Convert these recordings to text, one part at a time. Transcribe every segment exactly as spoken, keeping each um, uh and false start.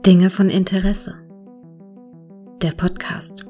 Dinge von Interesse. Der Podcast.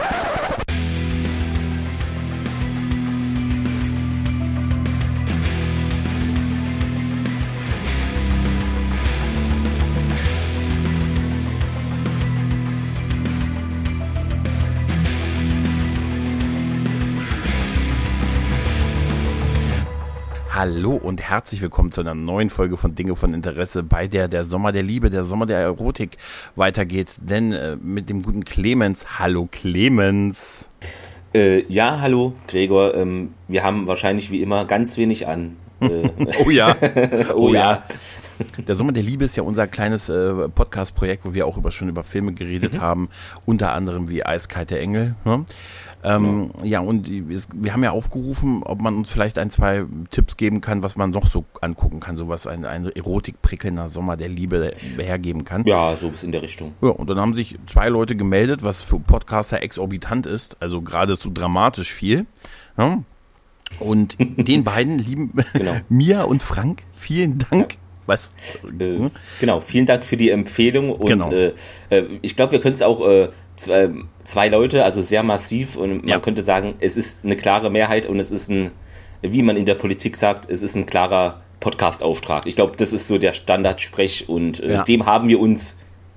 Hallo und herzlich willkommen zu einer neuen Folge von Dinge von Interesse, bei der der Sommer der Liebe, der Sommer der Erotik weitergeht. Denn äh, mit dem guten Clemens. Hallo Clemens. Äh, ja, hallo Gregor. Ähm, wir haben wahrscheinlich wie immer ganz wenig an. Äh, oh ja. oh, oh ja. Der Sommer der Liebe ist ja unser kleines äh, Podcast-Projekt, wo wir auch über, schon über Filme geredet mhm. haben. Unter anderem wie Eiskalte Engel. Ne? Ähm, ja. ja, und wir haben ja aufgerufen, ob man uns vielleicht ein, zwei Tipps geben kann, was man noch so angucken kann, so was ein, ein erotikprickelnder Sommer der Liebe hergeben kann. Ja, so bis in der Richtung. Ja, und dann haben sich zwei Leute gemeldet, was für Podcaster exorbitant ist, also geradezu dramatisch viel. Ja? Und den beiden, lieben genau. Mia und Frank, vielen Dank. Ja. Was? Äh, genau, vielen Dank für die Empfehlung und genau. äh, ich glaube, wir können es auch äh, zwei, zwei Leute, also sehr massiv und man ja. könnte sagen, es ist eine klare Mehrheit und es ist ein, wie man in der Politik sagt, es ist ein klarer Podcast-Auftrag. Ich glaube, das ist so der Standardsprech und äh, ja. dem haben wir uns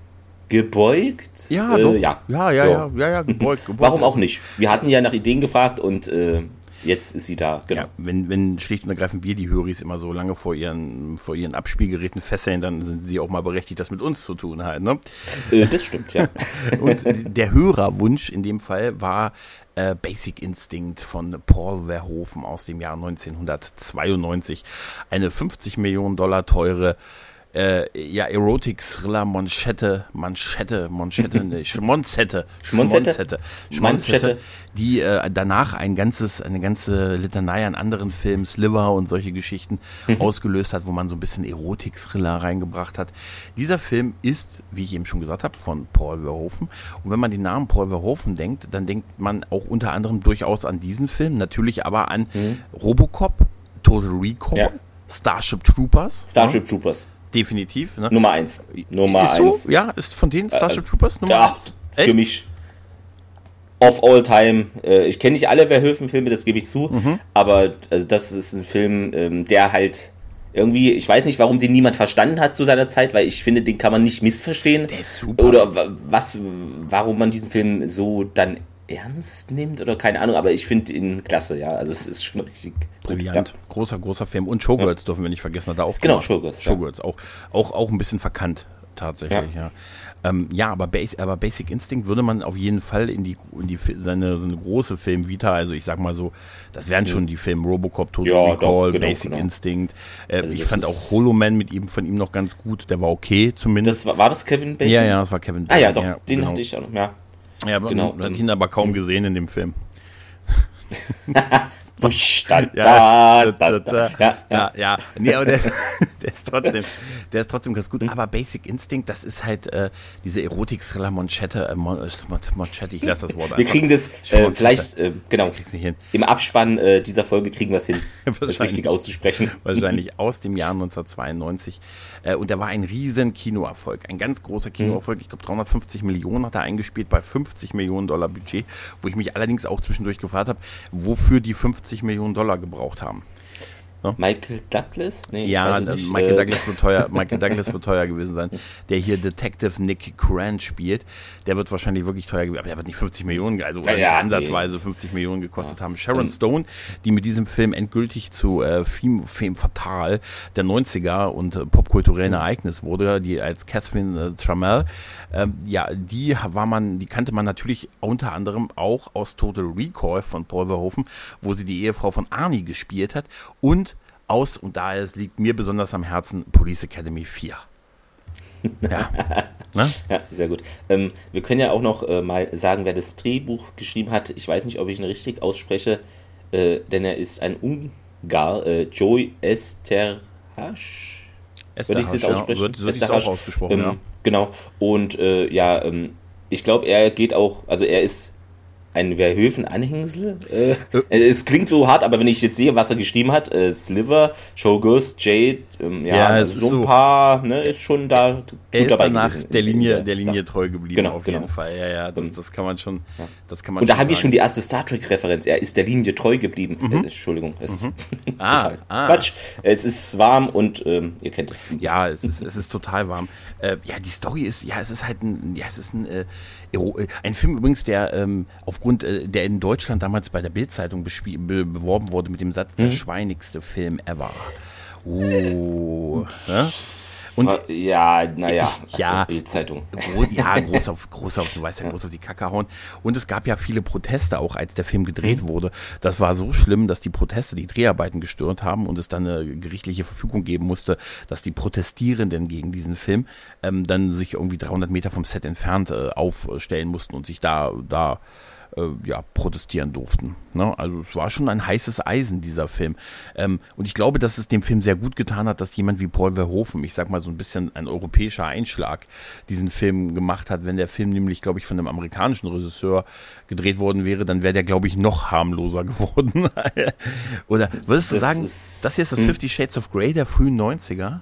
gebeugt. Ja, äh, doch. Ja, ja, ja, ja, ja, ja, gebeugt, gebeugt. Warum auch nicht? Wir hatten ja nach Ideen gefragt und äh, jetzt ist sie da, genau. Ja, wenn, wenn schlicht und ergreifend wir die Höris immer so lange vor ihren, vor ihren Abspielgeräten fesseln, dann sind sie auch mal berechtigt, das mit uns zu tun halt, ne? Äh, das stimmt, ja. Und der Hörerwunsch in dem Fall war äh, Basic Instinct von Paul Verhoeven aus dem Jahr neunzehnhundertzweiundneunzig. Eine fünfzig Millionen Dollar teure Äh, ja, Erotik-Thriller, Manschette, Manschette, Manschette, ne, Schmonzette, Schmonzette, Schmonzette, die äh, danach ein ganzes, eine ganze Litanei an anderen Filmen, Sliver und solche Geschichten mhm. ausgelöst hat, wo man so ein bisschen Erotik-Thriller reingebracht hat. Dieser Film ist, wie ich eben schon gesagt habe, von Paul Verhoeven. Und wenn man den Namen Paul Verhoeven denkt, dann denkt man auch unter anderem durchaus an diesen Film, natürlich aber an mhm. Robocop, Total Recall, ja. Starship Troopers. Starship ja. Troopers. Definitiv. Ne? Nummer eins. Nummer ist eins. So? Ja, ist von denen Starship Troopers Nummer ja, eins? Echt? Für mich of all time. Ich kenne nicht alle Verhoeven-Filme, das gebe ich zu. Mhm. Aber also das ist ein Film, der halt irgendwie, ich weiß nicht, warum den niemand verstanden hat zu seiner Zeit, weil ich finde, den kann man nicht missverstehen. Der ist super. Oder was, warum man diesen Film so dann ernst nimmt oder keine Ahnung, aber ich finde ihn klasse, ja, also es ist schon richtig brillant, ja. großer, großer Film und Showgirls ja. dürfen wir nicht vergessen, hat er auch genau, gemacht. Showgirls, Showgirls, ja. auch, auch, auch ein bisschen verkannt, tatsächlich, ja. Ja, ähm, ja aber, Bas- aber Basic Instinct würde man auf jeden Fall in die, in die seine, so eine große Filmvita, also ich sag mal so, das wären schon die Filme Robocop, Total ja, Recall, doch, genau, Basic genau. Instinct, äh, also ich fand auch Hollow Man mit ihm, von ihm noch ganz gut, der war okay zumindest. Das war, war das Kevin Bacon? Ja, ja, das war Kevin Bacon. Ah ja, doch, ja, den genau. hatte ich auch noch, ja. Ja, aber genau. man hat ihn aber kaum gesehen in dem Film. da, da, da, da. Ja, ja, ja. Nee, aber der, der ist trotzdem, der ist trotzdem ganz gut. Aber Basic Instinct, das ist halt äh, diese Erotik-Thriller Manschette, äh, Mon- Manschette, ich lasse das Wort einfach. Wir kriegen das äh, vielleicht, äh, genau, nicht hin. Im Abspann äh, dieser Folge kriegen wir es hin, das richtig auszusprechen. Wahrscheinlich aus dem Jahr neunzehnhundertzweiundneunzig. Äh, und der war ein riesen Kinoerfolg, ein ganz großer Kinoerfolg. Mhm. Ich glaube, dreihundertfünfzig Millionen hat er eingespielt bei fünfzig Millionen Dollar Budget, wo ich mich allerdings auch zwischendurch gefragt habe, wofür die fünfzig Millionen Dollar gebraucht haben. No? Michael Douglas? Nee, ja, ich weiß nicht. Michael, Douglas wird teuer, Michael Douglas wird teuer gewesen sein, der hier Detective Nick Grant spielt. Der wird wahrscheinlich wirklich teuer gewesen, aber der wird nicht fünfzig Millionen, also oder ja, nicht ansatzweise nee. fünfzig Millionen gekostet ja. haben. Sharon Stone, die mit diesem Film endgültig zu äh, Femme, Femme Fatale der neunziger und äh, popkulturellen Ereignis wurde, die als Catherine äh, Trammell, äh, ja, die war man, die kannte man natürlich unter anderem auch aus Total Recall von Paul Verhoeven, wo sie die Ehefrau von Arnie gespielt hat und aus, und da es liegt mir besonders am Herzen, Police Academy vier. Ja. Ne? Ja, sehr gut. Ähm, wir können ja auch noch äh, mal sagen, wer das Drehbuch geschrieben hat. Ich weiß nicht, ob ich ihn richtig ausspreche, äh, denn er ist ein Ungar, äh, Joy Eszterhas. Würde ich es jetzt aussprechen? Ja, wird, wird auch ausgesprochen, ähm, ja. Genau. Und äh, ja, ähm, ich glaube, er geht auch, also er ist ein Verhoeven-Anhängsel. Äh, äh. Es klingt so hart, aber wenn ich jetzt sehe, was er geschrieben hat, äh, Sliver, Showgirls, Jade, ähm, ja, ja also so ein so, paar, ne, ist schon da gut er ist dabei danach gewesen. der Linie, der Linie treu geblieben, genau, auf genau. jeden Fall. Ja, ja, das, das kann man schon, ja. das kann man Und da schon haben wir sagen. schon die erste Star Trek-Referenz. Er ist der Linie treu geblieben. Mhm. Äh, Entschuldigung, es mhm. ist ah, total ah. Quatsch. Es ist warm und ähm, ihr kennt es. Ja, es ist, es ist total warm. Äh, ja, die Story ist, ja, es ist halt ein, ja, es ist ein, äh, ein Film übrigens, der ähm, aufgrund, äh, der in Deutschland damals bei der Bild-Zeitung be- be- beworben wurde mit dem Satz, mhm. der schweinigste Film ever. Oh. ne? Und, ja, naja, ja, also Bild-Zeitung. Gro- ja, groß auf, groß auf, du weißt ja, groß auf die Kacke hauen. Und es gab ja viele Proteste auch, als der Film gedreht mhm. wurde. Das war so schlimm, dass die Proteste die Dreharbeiten gestört haben und es dann eine gerichtliche Verfügung geben musste, dass die Protestierenden gegen diesen Film ähm, dann sich irgendwie dreihundert Meter vom Set entfernt äh, aufstellen mussten und sich da, da äh, ja, protestieren durften. Ne? Also es war schon ein heißes Eisen, dieser Film. Ähm, und ich glaube, dass es dem Film sehr gut getan hat, dass jemand wie Paul Verhoeven, ich sag mal so ein bisschen ein europäischer Einschlag, diesen Film gemacht hat. Wenn der Film nämlich, glaube ich, von einem amerikanischen Regisseur gedreht worden wäre, dann wäre der, glaube ich, noch harmloser geworden. Oder würdest du das sagen, ist, das hier ist das Fifty Shades of Grey der frühen neunziger?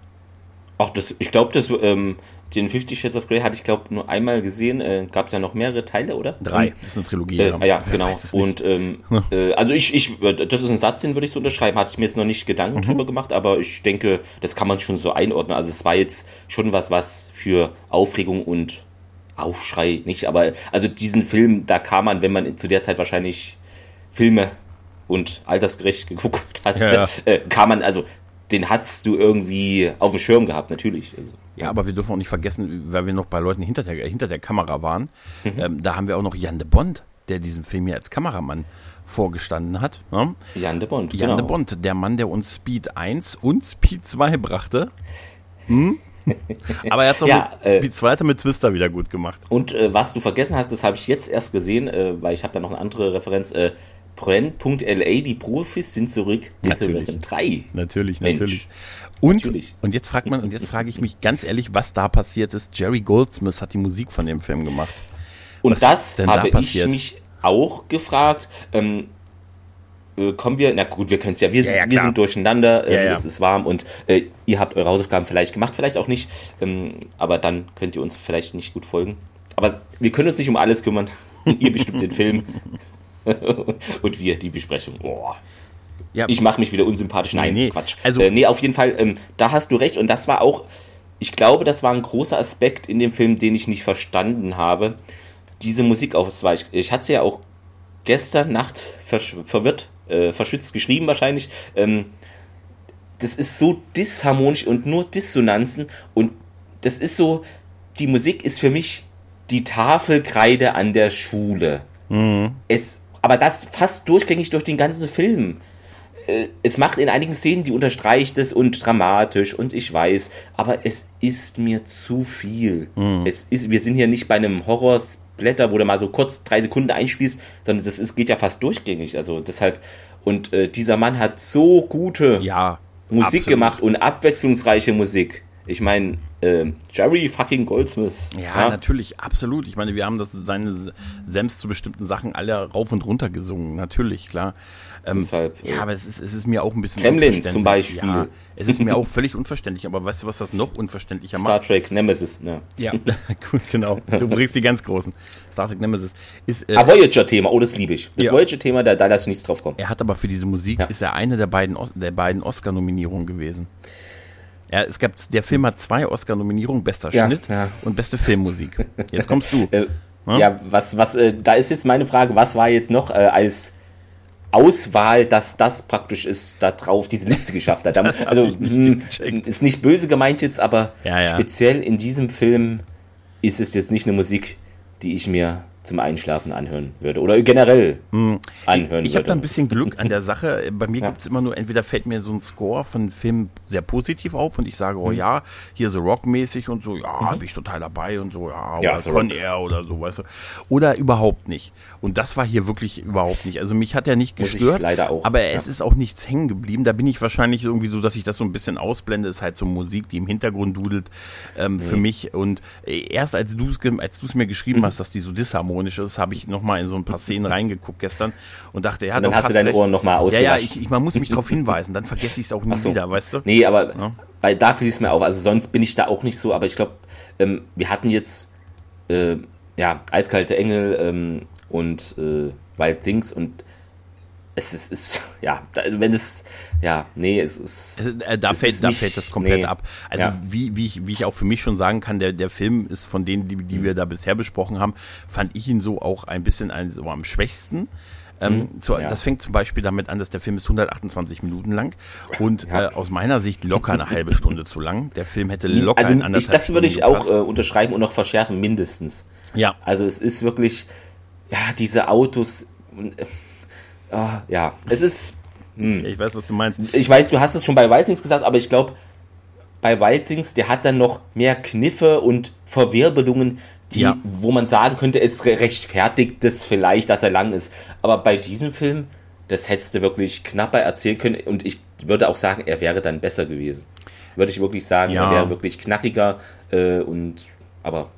Ach, das, ich glaube, das, ähm, den Fifty Shades of Grey hatte ich, glaube nur einmal gesehen. Äh, Gab es ja noch mehrere Teile, oder? Drei, das ist eine Trilogie. Äh, ja, ja genau. Und ähm, äh, also ich, ich, das ist ein Satz, den würde ich so unterschreiben. Hatte ich mir jetzt noch nicht Gedanken mhm. drüber gemacht, aber ich denke, das kann man schon so einordnen. Also es war jetzt schon was, was für Aufregung und Aufschrei nicht, aber also diesen Film, da kam man, wenn man zu der Zeit wahrscheinlich Filme und altersgerecht geguckt hat, ja, ja. Äh, kam man, also den hast du irgendwie auf dem Schirm gehabt, natürlich. Also, ja, aber wir dürfen auch nicht vergessen, weil wir noch bei Leuten hinter der, hinter der Kamera waren, mhm. ähm, da haben wir auch noch Jan de Bont, der diesen Film hier als Kameramann vorgestanden hat. Ne? Jan de Bont, Jan genau. de Bont, der Mann, der uns Speed eins und Speed zwei brachte. Hm? Aber er hat es auch ja, mit äh, Speed zwei mit Twister wieder gut gemacht. Und äh, was du vergessen hast, das habe ich jetzt erst gesehen, äh, weil ich habe da noch eine andere Referenz, äh, Brand Punkt L A, die Profis sind zurück. Natürlich. drei. Natürlich, natürlich. Und, natürlich. Und jetzt fragt man, und jetzt frage ich mich ganz ehrlich, was da passiert ist. Jerry Goldsmith hat die Musik von dem Film gemacht. Und was das habe da ich mich auch gefragt. Ähm, äh, kommen wir, na gut, wir können es ja, wir, ja, ja, wir sind durcheinander, äh, ja, ja. es ist warm und äh, ihr habt eure Hausaufgaben vielleicht gemacht, vielleicht auch nicht, ähm, aber dann könnt ihr uns vielleicht nicht gut folgen. Aber wir können uns nicht um alles kümmern. Ihr bestimmt den Film. Und wir die Besprechung. Boah. Ja. Ich mache mich wieder unsympathisch. Nein, nee, nee. Quatsch. Also, äh, nee, auf jeden Fall, ähm, da hast du recht. Und das war auch, ich glaube, das war ein großer Aspekt in dem Film, den ich nicht verstanden habe. Diese Musikauswahl. Ich, ich hatte sie ja auch gestern Nacht versch- verwirrt, äh, verschwitzt geschrieben wahrscheinlich. Ähm, das ist so disharmonisch und nur Dissonanzen. Und das ist so, die Musik ist für mich die Tafelkreide an der Schule. Mhm. Es Aber das fast durchgängig durch den ganzen Film. Es macht in einigen Szenen, die unterstreicht es und dramatisch und ich weiß, aber es ist mir zu viel. Mhm. Es ist, wir sind hier nicht bei einem Horrorsplatter, wo du mal so kurz drei Sekunden einspielst, sondern das ist, geht ja fast durchgängig. Also deshalb, und äh, dieser Mann hat so gute ja, Musik absolut. gemacht und abwechslungsreiche Musik. Ich meine, äh, Jerry fucking Goldsmith. Ja, ja, natürlich, absolut. Ich meine, wir haben das seine Sems zu bestimmten Sachen alle rauf und runter gesungen, natürlich, klar. Ähm, Deshalb, ja, aber es ist, es ist mir auch ein bisschen Gremlins zum Beispiel. Ja, es ist mir auch völlig unverständlich, aber weißt du, was das noch unverständlicher Star macht? Star Trek Nemesis, ne? Ja, gut, genau. Du bringst die ganz großen. Star Trek Nemesis. Ist, äh, ah, Voyager-Thema, oh, das liebe ich. Das ja. Voyager-Thema, da, da lasse ich nichts drauf kommen. Er hat aber für diese Musik, ja. ist er eine der beiden, der beiden Oscar-Nominierungen gewesen. Ja, es gab, der Film hat zwei Oscar-Nominierungen, bester ja, Schnitt ja. und beste Filmmusik. Jetzt kommst du. äh, ja? ja, was, was, äh, da ist jetzt meine Frage, was war jetzt noch äh, als Auswahl, dass das praktisch ist, da drauf diese Liste geschafft hat. Also, mh, ist nicht böse gemeint jetzt, aber ja, ja. speziell in diesem Film ist es jetzt nicht eine Musik, die ich mir zum Einschlafen anhören würde oder generell mhm. anhören ich, ich habe würde. da ein bisschen Glück an der Sache. Bei mir ja. gibt es immer nur, entweder fällt mir so ein Score von Filmen sehr positiv auf und ich sage, oh mhm. ja, hier so Rock-mäßig und so, ja, mhm. bin ich total dabei und so, ja, ja oder so Con Air oder so, weißt du. Oder überhaupt nicht. Und das war hier wirklich überhaupt nicht. Also mich hat er nicht Muss gestört, ich leider auch. aber ja. es ist auch nichts hängen geblieben. Da bin ich wahrscheinlich irgendwie so, dass ich das so ein bisschen ausblende. Ist halt so Musik, die im Hintergrund dudelt ähm, mhm. für mich. Und erst als du es als du's mir geschrieben mhm. hast, dass die so disharmonisch ironisch ist, habe ich nochmal in so ein paar Szenen reingeguckt gestern und dachte, ja, und dann doch, hast, hast du deine recht. Ohren nochmal ausgewaschen. Ja, ja, ich, ich, man muss mich darauf hinweisen, dann vergesse ich es auch nie so. wieder, weißt du? Nee, aber ja. weil da fiel es mir auf, also sonst bin ich da auch nicht so, aber ich glaube, ähm, wir hatten jetzt äh, ja, Eiskalte Engel ähm, und äh, Wild Things und es ist, ist ja, wenn es, ja, nee, es ist... Also, äh, da es fällt, ist da nicht, fällt das komplett nee, ab. Also ja. wie, wie, ich, wie ich auch für mich schon sagen kann, der, der Film ist von denen, die, die wir da bisher besprochen haben, fand ich ihn so auch ein bisschen ein, so am schwächsten. Ähm, mhm, zu, ja. Das fängt zum Beispiel damit an, dass der Film ist hundertachtundzwanzig Minuten lang und ja. äh, aus meiner Sicht locker eine halbe Stunde zu lang. Der Film hätte locker also in anderthalb ich, Das würde ich Stunden auch äh, unterschreiben und noch verschärfen, mindestens. Ja. Also es ist wirklich, ja, diese Autos... Äh, Uh, ja, es ist... Hm. Ich weiß, was du meinst. Ich weiß, du hast es schon bei Wild Things gesagt, aber ich glaube, bei Wild Things, der hat dann noch mehr Kniffe und Verwirbelungen, die, ja. wo man sagen könnte, es rechtfertigt das vielleicht, dass er lang ist. Aber bei diesem Film, das hättest du wirklich knapper erzählen können und ich würde auch sagen, er wäre dann besser gewesen. Würde ich wirklich sagen, ja. er wäre wirklich knackiger äh, und aber...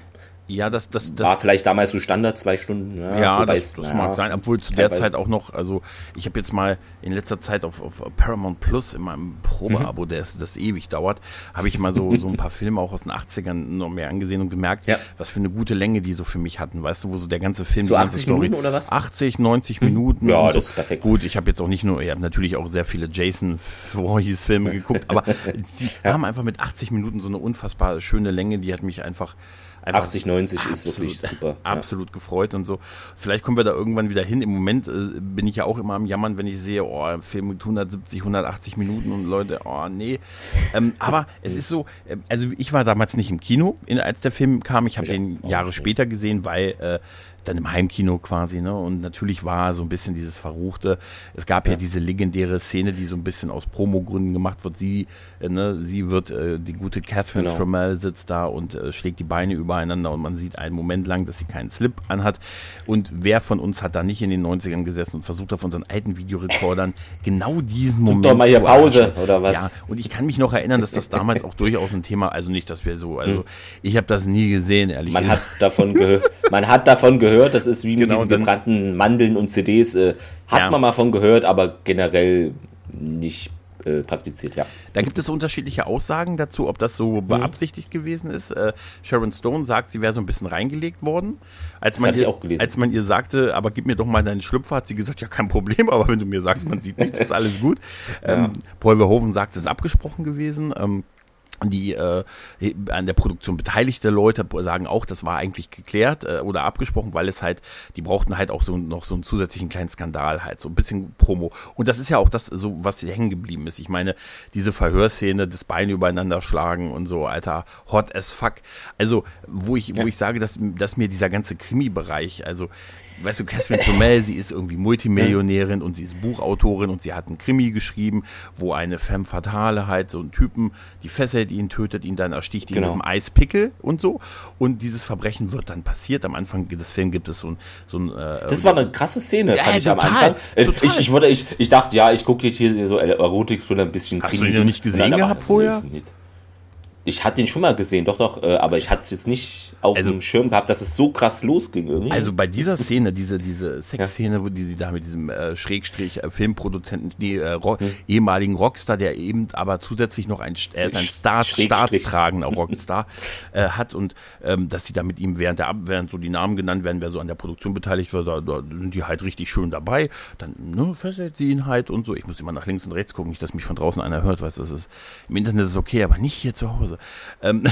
Ja, das, das, das war vielleicht damals so Standard, zwei Stunden. Ja, ja das, das ja, mag sein, obwohl zu der Zeit auch noch, also ich habe jetzt mal in letzter Zeit auf, auf Paramount Plus in meinem Probeabo, mhm. das, das ewig dauert, habe ich mal so, so ein paar Filme auch aus den achtzigern noch mehr angesehen und gemerkt, ja. was für eine gute Länge die so für mich hatten, weißt du, wo so der ganze Film, so die ganze achtzig Story, Minuten oder was? achtzig, neunzig mhm. Minuten. Ja, und so. Das ist perfekt. Gut, ich habe jetzt auch nicht nur, ich habe natürlich auch sehr viele Jason Voorhees Filme geguckt, aber die ja. haben einfach mit achtzig Minuten so eine unfassbar schöne Länge, die hat mich einfach achtzig, neunzig ist wirklich super. Absolut ja. gefreut und so. Vielleicht kommen wir da irgendwann wieder hin. Im Moment äh, bin ich ja auch immer am Jammern, wenn ich sehe, oh, ein Film mit hundertsiebzig, hundertachtzig Minuten und Leute, oh, nee. Ähm, aber es ist so, äh, also ich war damals nicht im Kino, in, als der Film kam. Ich habe den Jahre schön. später gesehen, weil äh, dann im Heimkino quasi, ne? Und natürlich war so ein bisschen dieses Verruchte. Es gab ja, ja diese legendäre Szene, die so ein bisschen aus Promogründen gemacht wird. Sie, äh, ne, sie wird, äh, die gute Catherine genau. Trammell sitzt da und äh, schlägt die Beine übereinander und man sieht einen Moment lang, dass sie keinen Slip anhat. Und wer von uns hat da nicht in den neunzigern gesessen und versucht auf unseren alten Videorekordern genau diesen Moment zu doch mal hier Pause, arschen. oder was? Ja, und ich kann mich noch erinnern, dass das damals auch durchaus ein Thema, also nicht, dass wir so, also hm. ich habe das nie gesehen, ehrlich man gesagt. Hat davon gehört, man hat davon gehört, das ist wie mit genau, diesen gebrannten Mandeln und C Ds, äh, hat ja. man mal von gehört, aber generell nicht äh, praktiziert, ja. Da gibt es unterschiedliche Aussagen dazu, ob das so beabsichtigt mhm. gewesen ist. Äh, Sharon Stone sagt, sie wäre so ein bisschen reingelegt worden. Als das man hatte ihr, ich auch gelesen. Als man ihr sagte, aber gib mir doch mal deinen Schlüpfer, hat sie gesagt, ja, kein Problem, aber wenn du mir sagst, man sieht nichts, ist alles gut. Ähm, ja. Paul Verhoeven sagt, es ist abgesprochen gewesen. Ähm, Die äh, an der Produktion beteiligte Leute sagen auch, das war eigentlich geklärt äh, oder abgesprochen, weil es halt, die brauchten halt auch so noch so einen zusätzlichen kleinen Skandal halt, so ein bisschen Promo. Und das ist ja auch das, so was hier hängen geblieben ist. Ich meine, diese Verhörszene, das Bein übereinander schlagen und so, Alter, hot as fuck. Also, wo ich, ja. wo ich sage, dass, dass mir dieser ganze Krimi-Bereich, also weißt du, Catherine Trammell, sie ist irgendwie Multimillionärin und sie ist Buchautorin und sie hat einen Krimi geschrieben, wo eine femme fatale halt so einen Typen, die fesselt ihn, tötet ihn, dann ersticht ihn genau. mit einem Eispickel und so. Und dieses Verbrechen wird dann passiert. Am Anfang des Films gibt es so ein... So ein äh, das war eine krasse Szene, ja, fand ich total, am Anfang. Total. Ich, ich, wurde, ich, ich dachte, ja, ich gucke jetzt hier so Erotik-Thriller ein bisschen. Hast Krimi du ihn noch nicht gesehen gehabt vorher? Ich hatte ihn schon mal gesehen, doch, doch, äh, aber ich hatte es jetzt nicht auf also, dem Schirm gehabt, dass es so krass losging irgendwie. Also bei dieser Szene, diese, diese Sexszene, ja. wo die sie da mit diesem äh, Schrägstrich äh, Filmproduzenten, nee, äh, Ro- hm. ehemaligen Rockstar, der eben aber zusätzlich noch ein, er ist ein Star, staatstragender Rockstar äh, hat und ähm, dass sie da mit ihm während der Ab- während so die Namen genannt werden, wer so an der Produktion beteiligt wird, da, da sind die halt richtig schön dabei. Dann ne, fesselt sie ihn halt und so. Ich muss immer nach links und rechts gucken, nicht, dass mich von draußen einer hört, weißt du, das ist im Internet ist es okay, aber nicht hier zu Hause. Ähm,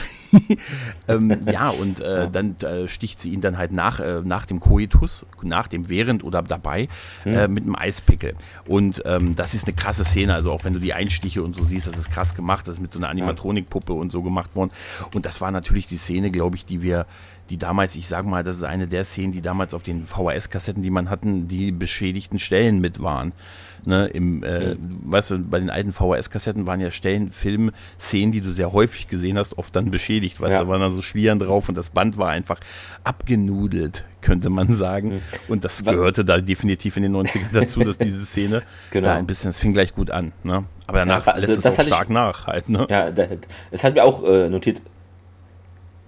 ähm, ja, und äh, dann äh, sticht sie ihn dann halt nach, äh, nach dem Koitus, nach dem während oder dabei, hm. äh, mit einem Eispickel. Und ähm, das ist eine krasse Szene, also auch wenn du die Einstiche und so siehst, das ist krass gemacht, das ist mit so einer Animatronikpuppe und so gemacht worden. Und das war natürlich die Szene, glaube ich, die wir, die damals, ich sag mal, das ist eine der Szenen, die damals auf den V H S-Kassetten, die man hatten, die beschädigten Stellen mit waren. Ne, im, äh, mhm. weißt du, bei den alten V H S-Kassetten waren ja Stellen, Film-Szenen, die du sehr häufig gesehen hast, oft dann beschädigt, weißt du, ja. da waren dann so Schlieren drauf und das Band war einfach abgenudelt, könnte man sagen. Mhm. Und das gehörte da definitiv in den neunzigern dazu, dass diese Szene genau. da ein bisschen, das fing gleich gut an, ne? Aber danach ja, lässt es auch stark ich, nach halt, ne? Ja, das, das hat mir auch äh, notiert,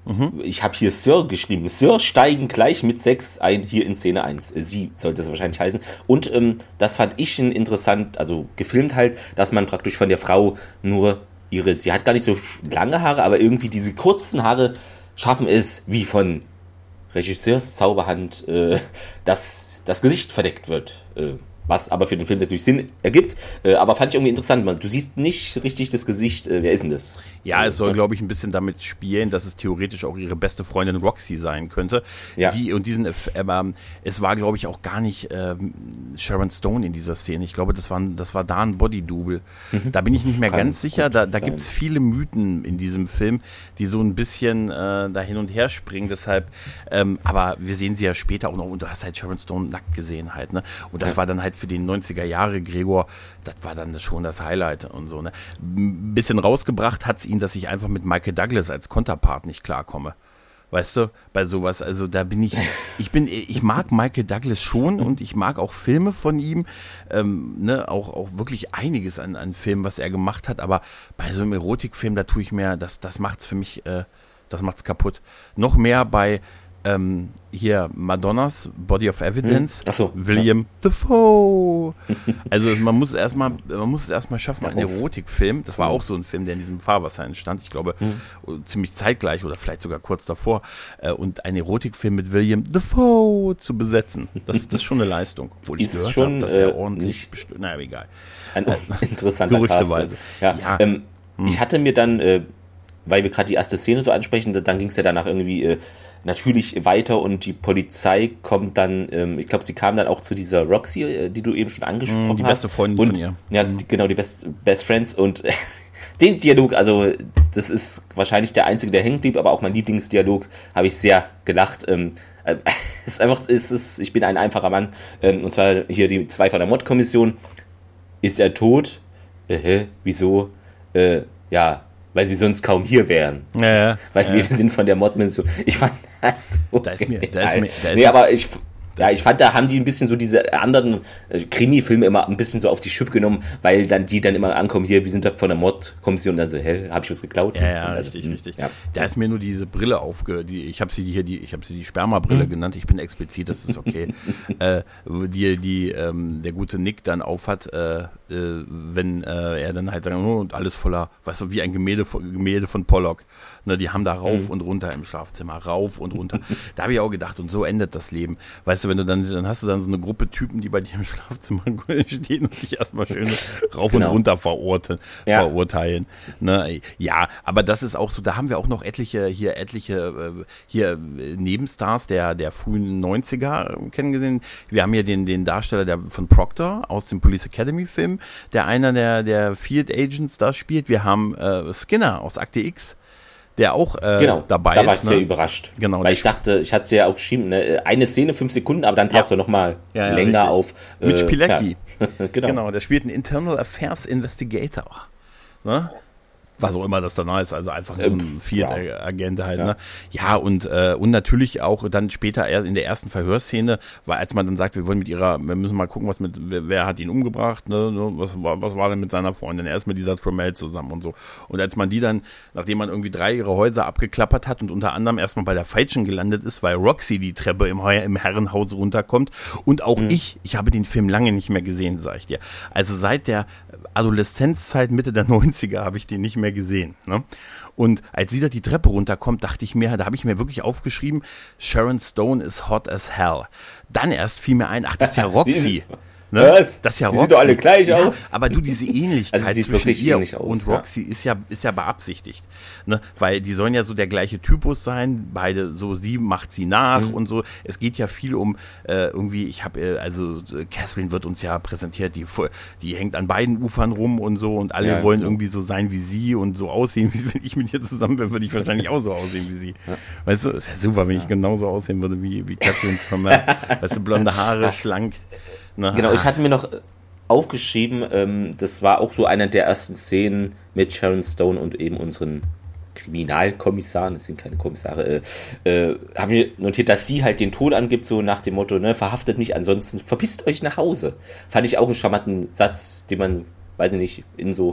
Mhm. Ich habe hier Sir geschrieben. Sir steigen gleich mit Sex ein, hier in Szene eins. Sie sollte es wahrscheinlich heißen. Und ähm, das fand ich interessant, also gefilmt halt, dass man praktisch von der Frau nur ihre, sie hat gar nicht so lange Haare, aber irgendwie diese kurzen Haare schaffen es, wie von Regisseurs Zauberhand, äh, dass das Gesicht verdeckt wird. Äh, was aber für den Film natürlich Sinn ergibt. Äh, aber fand ich irgendwie interessant. Man, du siehst nicht richtig das Gesicht. Äh, wer ist denn das? Ja, es soll, glaube ich, ein bisschen damit spielen, dass es theoretisch auch ihre beste Freundin Roxy sein könnte. Ja. Die, und diesen, äh, es war, glaube ich, auch gar nicht äh, Sharon Stone in dieser Szene. Ich glaube, das war, das war da ein Body-Double. Mhm. Da bin ich nicht mehr Kann ganz sicher. Da, da gibt es viele Mythen in diesem Film, die so ein bisschen äh, da hin und her springen. Deshalb, ähm, aber wir sehen sie ja später auch noch. Und du hast halt Sharon Stone nackt gesehen halt. Ne? Und das ja. war dann halt für die neunziger Jahre, Gregor, das war dann schon das Highlight und so. Ne? Ein bisschen rausgebracht hat es ihn, dass ich einfach mit Michael Douglas als Konterpart nicht klarkomme. Weißt du, bei sowas, also da bin ich, ich bin, ich mag Michael Douglas schon und ich mag auch Filme von ihm, ähm, ne, auch, auch wirklich einiges an, an Filmen, was er gemacht hat, aber bei so einem Erotikfilm, da tue ich mir, das, das macht's für mich, äh, das macht's kaputt. Noch mehr bei Ähm, hier Madonnas Body of Evidence, hm. Ach so, William ja. Dafoe. Also man muss erstmal, man muss es erstmal schaffen, einen Erotikfilm. Das war auch so ein Film, der in diesem Fahrwasser entstand. Ich glaube, hm. ziemlich zeitgleich oder vielleicht sogar kurz davor. Und einen Erotikfilm mit William Dafoe zu besetzen, das, das ist schon eine Leistung. Obwohl ich ist gehört habe, dass er äh, ordentlich, best- naja, egal. Ein interessanter Gerüchteweise. Ja, ja. Ähm, hm. Ich hatte mir dann, äh, weil wir gerade die erste Szene so ansprechen, dann ging es ja danach irgendwie äh, natürlich weiter und die Polizei kommt dann, ähm, ich glaube, sie kam dann auch zu dieser Roxy, äh, die du eben schon angesprochen hast. Die beste Freundin und, von ihr. Ja, die, genau, die Best, Best Friends und den Dialog, also das ist wahrscheinlich der einzige, der hängen blieb, aber auch mein Lieblingsdialog, habe ich sehr gelacht. Ähm, äh, es ist einfach, es ist, ich bin ein einfacher Mann, ähm, und zwar hier die zwei von der Mordkommission. Ist er tot? Äh, wieso? Äh, ja, weil sie sonst kaum hier wären. Ja, ja, weil ja. wir sind von der Mordmission. Ich fand das so. Da ist mir, da ist mir, da ist nee, aber ich, ja, ich fand, da haben die ein bisschen so diese anderen äh, Krimi-Filme immer ein bisschen so auf die Schippe genommen, weil dann die dann immer ankommen, hier, wir sind da von der Mordkommission und dann so, hä, hab ich was geklaut? Ja, ja, also, richtig, mh, richtig. Ja. Da ist mir nur diese Brille aufge... Die, ich habe sie hier, die, ich habe sie die Spermabrille mhm. genannt, ich bin explizit, das ist okay. äh, die, die ähm, der gute Nick dann aufhat, äh, äh, wenn äh, er dann halt sagt, oh, und alles voller, weißt du, wie ein Gemälde, Gemälde von Pollock. Ne, die haben da rauf mhm. und runter im Schlafzimmer, rauf und runter. Da habe ich auch gedacht, und so endet das Leben. Weißt du, wenn du dann, dann hast du dann so eine Gruppe Typen, die bei dir im Schlafzimmer stehen und dich erstmal schön rauf genau. und runter verurteilen. Ja. verurteilen. Ne? Ja, aber das ist auch so, da haben wir auch noch etliche, hier etliche, hier Nebenstars der, der frühen neunziger kennengelernt. Wir haben hier den, den Darsteller der, von Proctor aus dem Police Academy Film, der einer der, der Field Agents da spielt. Wir haben äh, Skinner aus Akte X, der auch äh, genau, dabei ist. Da war ich ne? sehr überrascht. Genau, weil ich dachte, ich hatte es ja auch geschrieben, ne? Eine Szene, fünf Sekunden, aber dann taucht ja. er nochmal ja, ja, länger richtig. auf. Äh, Mitch Pilecki. Ja. genau. genau, der spielt einen Internal Affairs Investigator. Ne? Was auch immer das dann heißt, also einfach so ein Field-Agent halt, ja. ne? Ja, und, äh, und natürlich auch dann später in der ersten Verhörszene, weil als man dann sagt, wir wollen mit ihrer, wir müssen mal gucken, was mit, wer, wer hat ihn umgebracht, ne? Was war, was war denn mit seiner Freundin? Er ist mit dieser Tremel zusammen und so. Und als man die dann, nachdem man irgendwie drei ihre Häuser abgeklappert hat und unter anderem erstmal bei der Falschen gelandet ist, weil Roxy die Treppe im, im Herrenhaus runterkommt und auch mhm. ich, ich habe den Film lange nicht mehr gesehen, sag ich dir. Also seit der Adoleszenzzeit, Mitte der neunziger habe ich den nicht mehr gesehen. Ne? Und als sie da die Treppe runterkommt, dachte ich mir, da habe ich mir wirklich aufgeschrieben, Sharon Stone is hot as hell. Dann erst fiel mir ein, ach, das ist ja Roxy. Ne? Was? Das ist ja die Roxy. sehen doch alle gleich ja, aus. Aber du, diese Ähnlichkeit also zwischen ihr aus, und ja. Roxy ist ja, ist ja beabsichtigt. Ne? Weil die sollen ja so der gleiche Typus sein. Beide, so sie macht sie nach mhm. und so. Es geht ja viel um äh, irgendwie, ich habe, äh, also Catherine wird uns ja präsentiert, die, die hängt an beiden Ufern rum und so und alle ja, wollen ja. irgendwie so sein wie sie und so aussehen, wie wenn ich mit ihr zusammen wäre, würde ich wahrscheinlich auch so aussehen wie sie. Ja. Weißt du, ist ja super, wenn ja. ich genauso aussehen würde wie, wie Catherine Tremel. Weißt du, blonde Haare, schlank. Na, genau, ich hatte mir noch aufgeschrieben, ähm, das war auch so einer der ersten Szenen mit Sharon Stone und eben unseren Kriminalkommissaren, das sind keine Kommissare, äh, äh, habe mir notiert, dass sie halt den Ton angibt, so nach dem Motto, ne, verhaftet mich, ansonsten verpisst euch nach Hause. Fand ich auch einen charmanten Satz, den man, weiß ich nicht, in so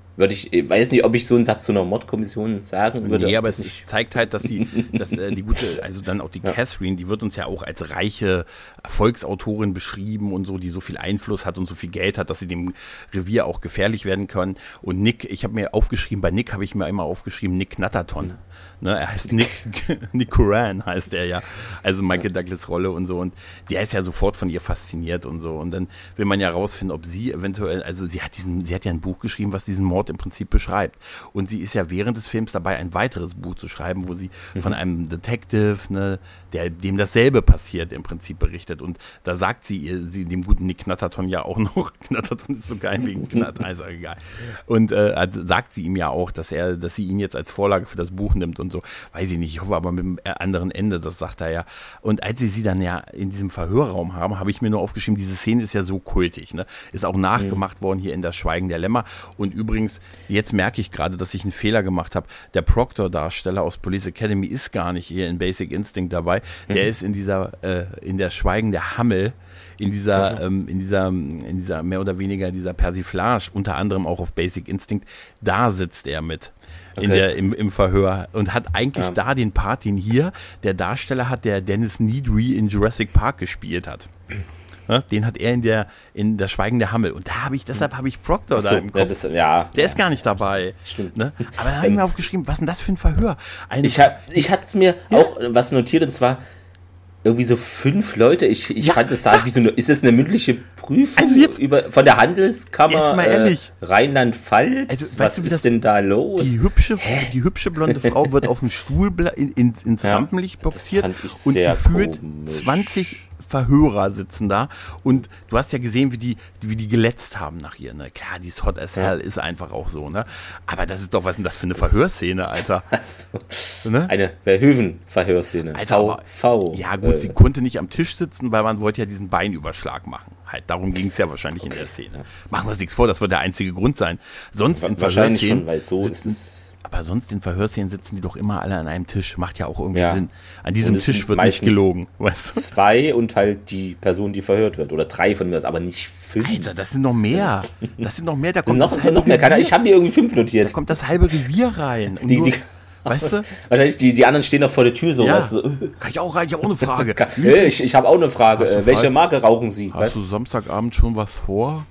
Würde ich, ich weiß nicht, ob ich so einen Satz zu einer Mordkommission sagen würde. Nee, aber es, es zeigt halt, dass sie, dass äh, die gute, also dann auch die ja. Catherine, die wird uns ja auch als reiche Erfolgsautorin beschrieben und so, die so viel Einfluss hat und so viel Geld hat, dass sie dem Revier auch gefährlich werden können. Und Nick, ich habe mir aufgeschrieben, bei Nick habe ich mir immer aufgeschrieben, Nick Knatterton. Mhm. Ne, er heißt Nick, Nick Curran heißt er ja, also Michael Douglas Rolle und so, und der ist ja sofort von ihr fasziniert und so, und dann will man ja rausfinden, ob sie eventuell, also sie hat diesen, sie hat ja ein Buch geschrieben, was diesen Mord im Prinzip beschreibt, und sie ist ja während des Films dabei, ein weiteres Buch zu schreiben, wo sie mhm. von einem Detective, ne, der, dem dasselbe passiert, im Prinzip berichtet, und da sagt sie, ihr, sie dem guten Nick Knatterton ja auch noch, Knatterton ist so geil wegen Knatter, also egal, und äh, sagt sie ihm ja auch, dass er, dass sie ihn jetzt als Vorlage für das Buch nimmt und so, weiß ich nicht, ich hoffe aber mit einem anderen Ende, das sagt er ja. Und als sie sie dann ja in diesem Verhörraum haben, habe ich mir nur aufgeschrieben, diese Szene ist ja so kultig, ne? Ist auch nachgemacht mhm. worden hier in Das Schweigen der Lämmer. Und übrigens, jetzt merke ich gerade, dass ich einen Fehler gemacht habe. Der Proctor-Darsteller aus Police Academy ist gar nicht hier in Basic Instinct dabei. Mhm. Der ist in dieser, äh, in der Schweigen der Hammel, in dieser, also. ähm, in dieser, in dieser mehr oder weniger dieser Persiflage, unter anderem auch auf Basic Instinct, da sitzt er mit. Okay. In der, im, im Verhör, und hat eigentlich ja. da den Part, den hier der Darsteller hat, der Dennis Nedry in Jurassic Park gespielt hat. Ja, den hat er in der in der Schweigen der Hammel, und da habe ich, deshalb habe ich Proctor so, da im Kopf. Ja, das, ja, der ja. ist gar nicht dabei. Stimmt. Ne? Aber da habe ich mir aufgeschrieben, was ist denn das für ein Verhör? Eine ich habe ich hatte mir ja. auch was notiert, und zwar irgendwie so fünf Leute. Ich, ich ja. fand es halt wie so eine, ist das eine mündliche Prüfung also jetzt, über, von der Handelskammer jetzt mal ehrlich. Äh, Rheinland-Pfalz? Also, was du, ist das, denn da los? Die hübsche, die hübsche blonde Frau wird auf dem Stuhl in, in, ins ja, Rampenlicht boxiert und gefühlt zwanzig Verhörer sitzen da, und du hast ja gesehen, wie die, wie die geletzt haben nach ihr, ne? Klar, die ist hot as hell, ja. ist einfach auch so, ne? Aber das ist doch, was ist denn das für eine das Verhörszene, Alter? Also, ne? Eine Verhöven-Verhörszene. V, v. Ja gut, äh. sie konnte nicht am Tisch sitzen, weil man wollte ja diesen Beinüberschlag machen. Halt, darum ging es ja wahrscheinlich okay. in der Szene. Machen wir uns nichts vor, das wird der einzige Grund sein. Sonst in wahrscheinlich schon, weil so ist es. Aber sonst in Verhörszenen sitzen die doch immer alle an einem Tisch. Macht ja auch irgendwie ja. Sinn. An diesem Tisch wird nicht gelogen. Weißt du? Zwei und halt die Person, die verhört wird. Oder drei von mir aus, aber nicht fünf. Alter, das sind noch mehr. Das sind noch mehr. Da kommt noch, das halbe noch mehr. Revier. Ich habe mir irgendwie fünf notiert. Da kommt das halbe Revier rein. Und die, nur, die, weißt du? Wahrscheinlich, die, die anderen stehen noch vor der Tür so. Ja. Weißt du? Kann ich auch rein? Ich habe auch eine Frage. ich ich habe auch eine Frage. Welche Frage? Marke rauchen Sie? Hast weißt? du Samstagabend schon was vor?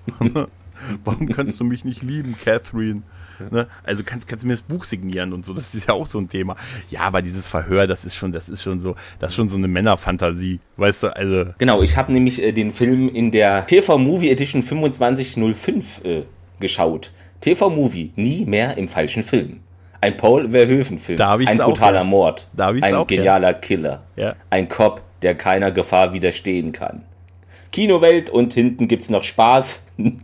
Warum kannst du mich nicht lieben, Catherine? Ne? Also kannst, kannst du mir das Buch signieren und so, das ist ja auch so ein Thema. Ja, aber dieses Verhör, das ist schon, das ist schon so, das ist schon so eine Männerfantasie, weißt du, also. Genau, ich habe nämlich äh, den Film in der T V Movie Edition fünfundzwanzig null fünf äh, geschaut. T V Movie, nie mehr im falschen Film. Ein Paul Verhoeven-Film, ein brutaler auch, Mord, ja. ein auch, genialer ja. Killer, ja. ein Cop, der keiner Gefahr widerstehen kann. Kinowelt, und hinten gibt's noch Spaß.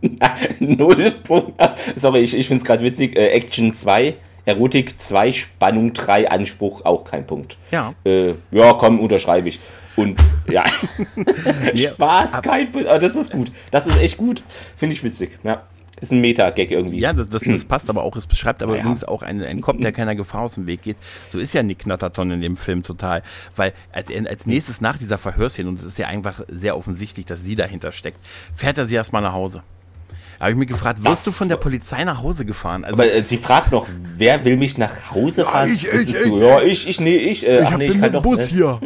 Null Punkte. Sorry, ich, ich find's gerade witzig. Äh, Action zwei, Erotik zwei, Spannung drei, Anspruch auch kein Punkt. Ja. Äh, ja, komm, unterschreibe ich. Und ja, Spaß, kein Punkt. Das ist gut. Das ist echt gut. Finde ich witzig. Ja. Ist ein Meta-Gag irgendwie. Ja, das, das, das passt aber auch. Es beschreibt aber ja. übrigens auch einen, einen Cop, der keiner Gefahr aus dem Weg geht. So ist ja Nick Knatterton in dem Film total. Weil als er als nächstes nach dieser Verhörszene, und es ist ja einfach sehr offensichtlich, dass sie dahinter steckt, fährt er sie erstmal nach Hause. Da habe ich mich gefragt, wirst Was? du von der Polizei nach Hause gefahren? Also, aber äh, sie fragt noch, wer will mich nach Hause fahren? Ja, ich, ich, ich, so, ja, ich, ich, nee, ich. Äh, ich ach, hab nee, ich kann doch Bus hier.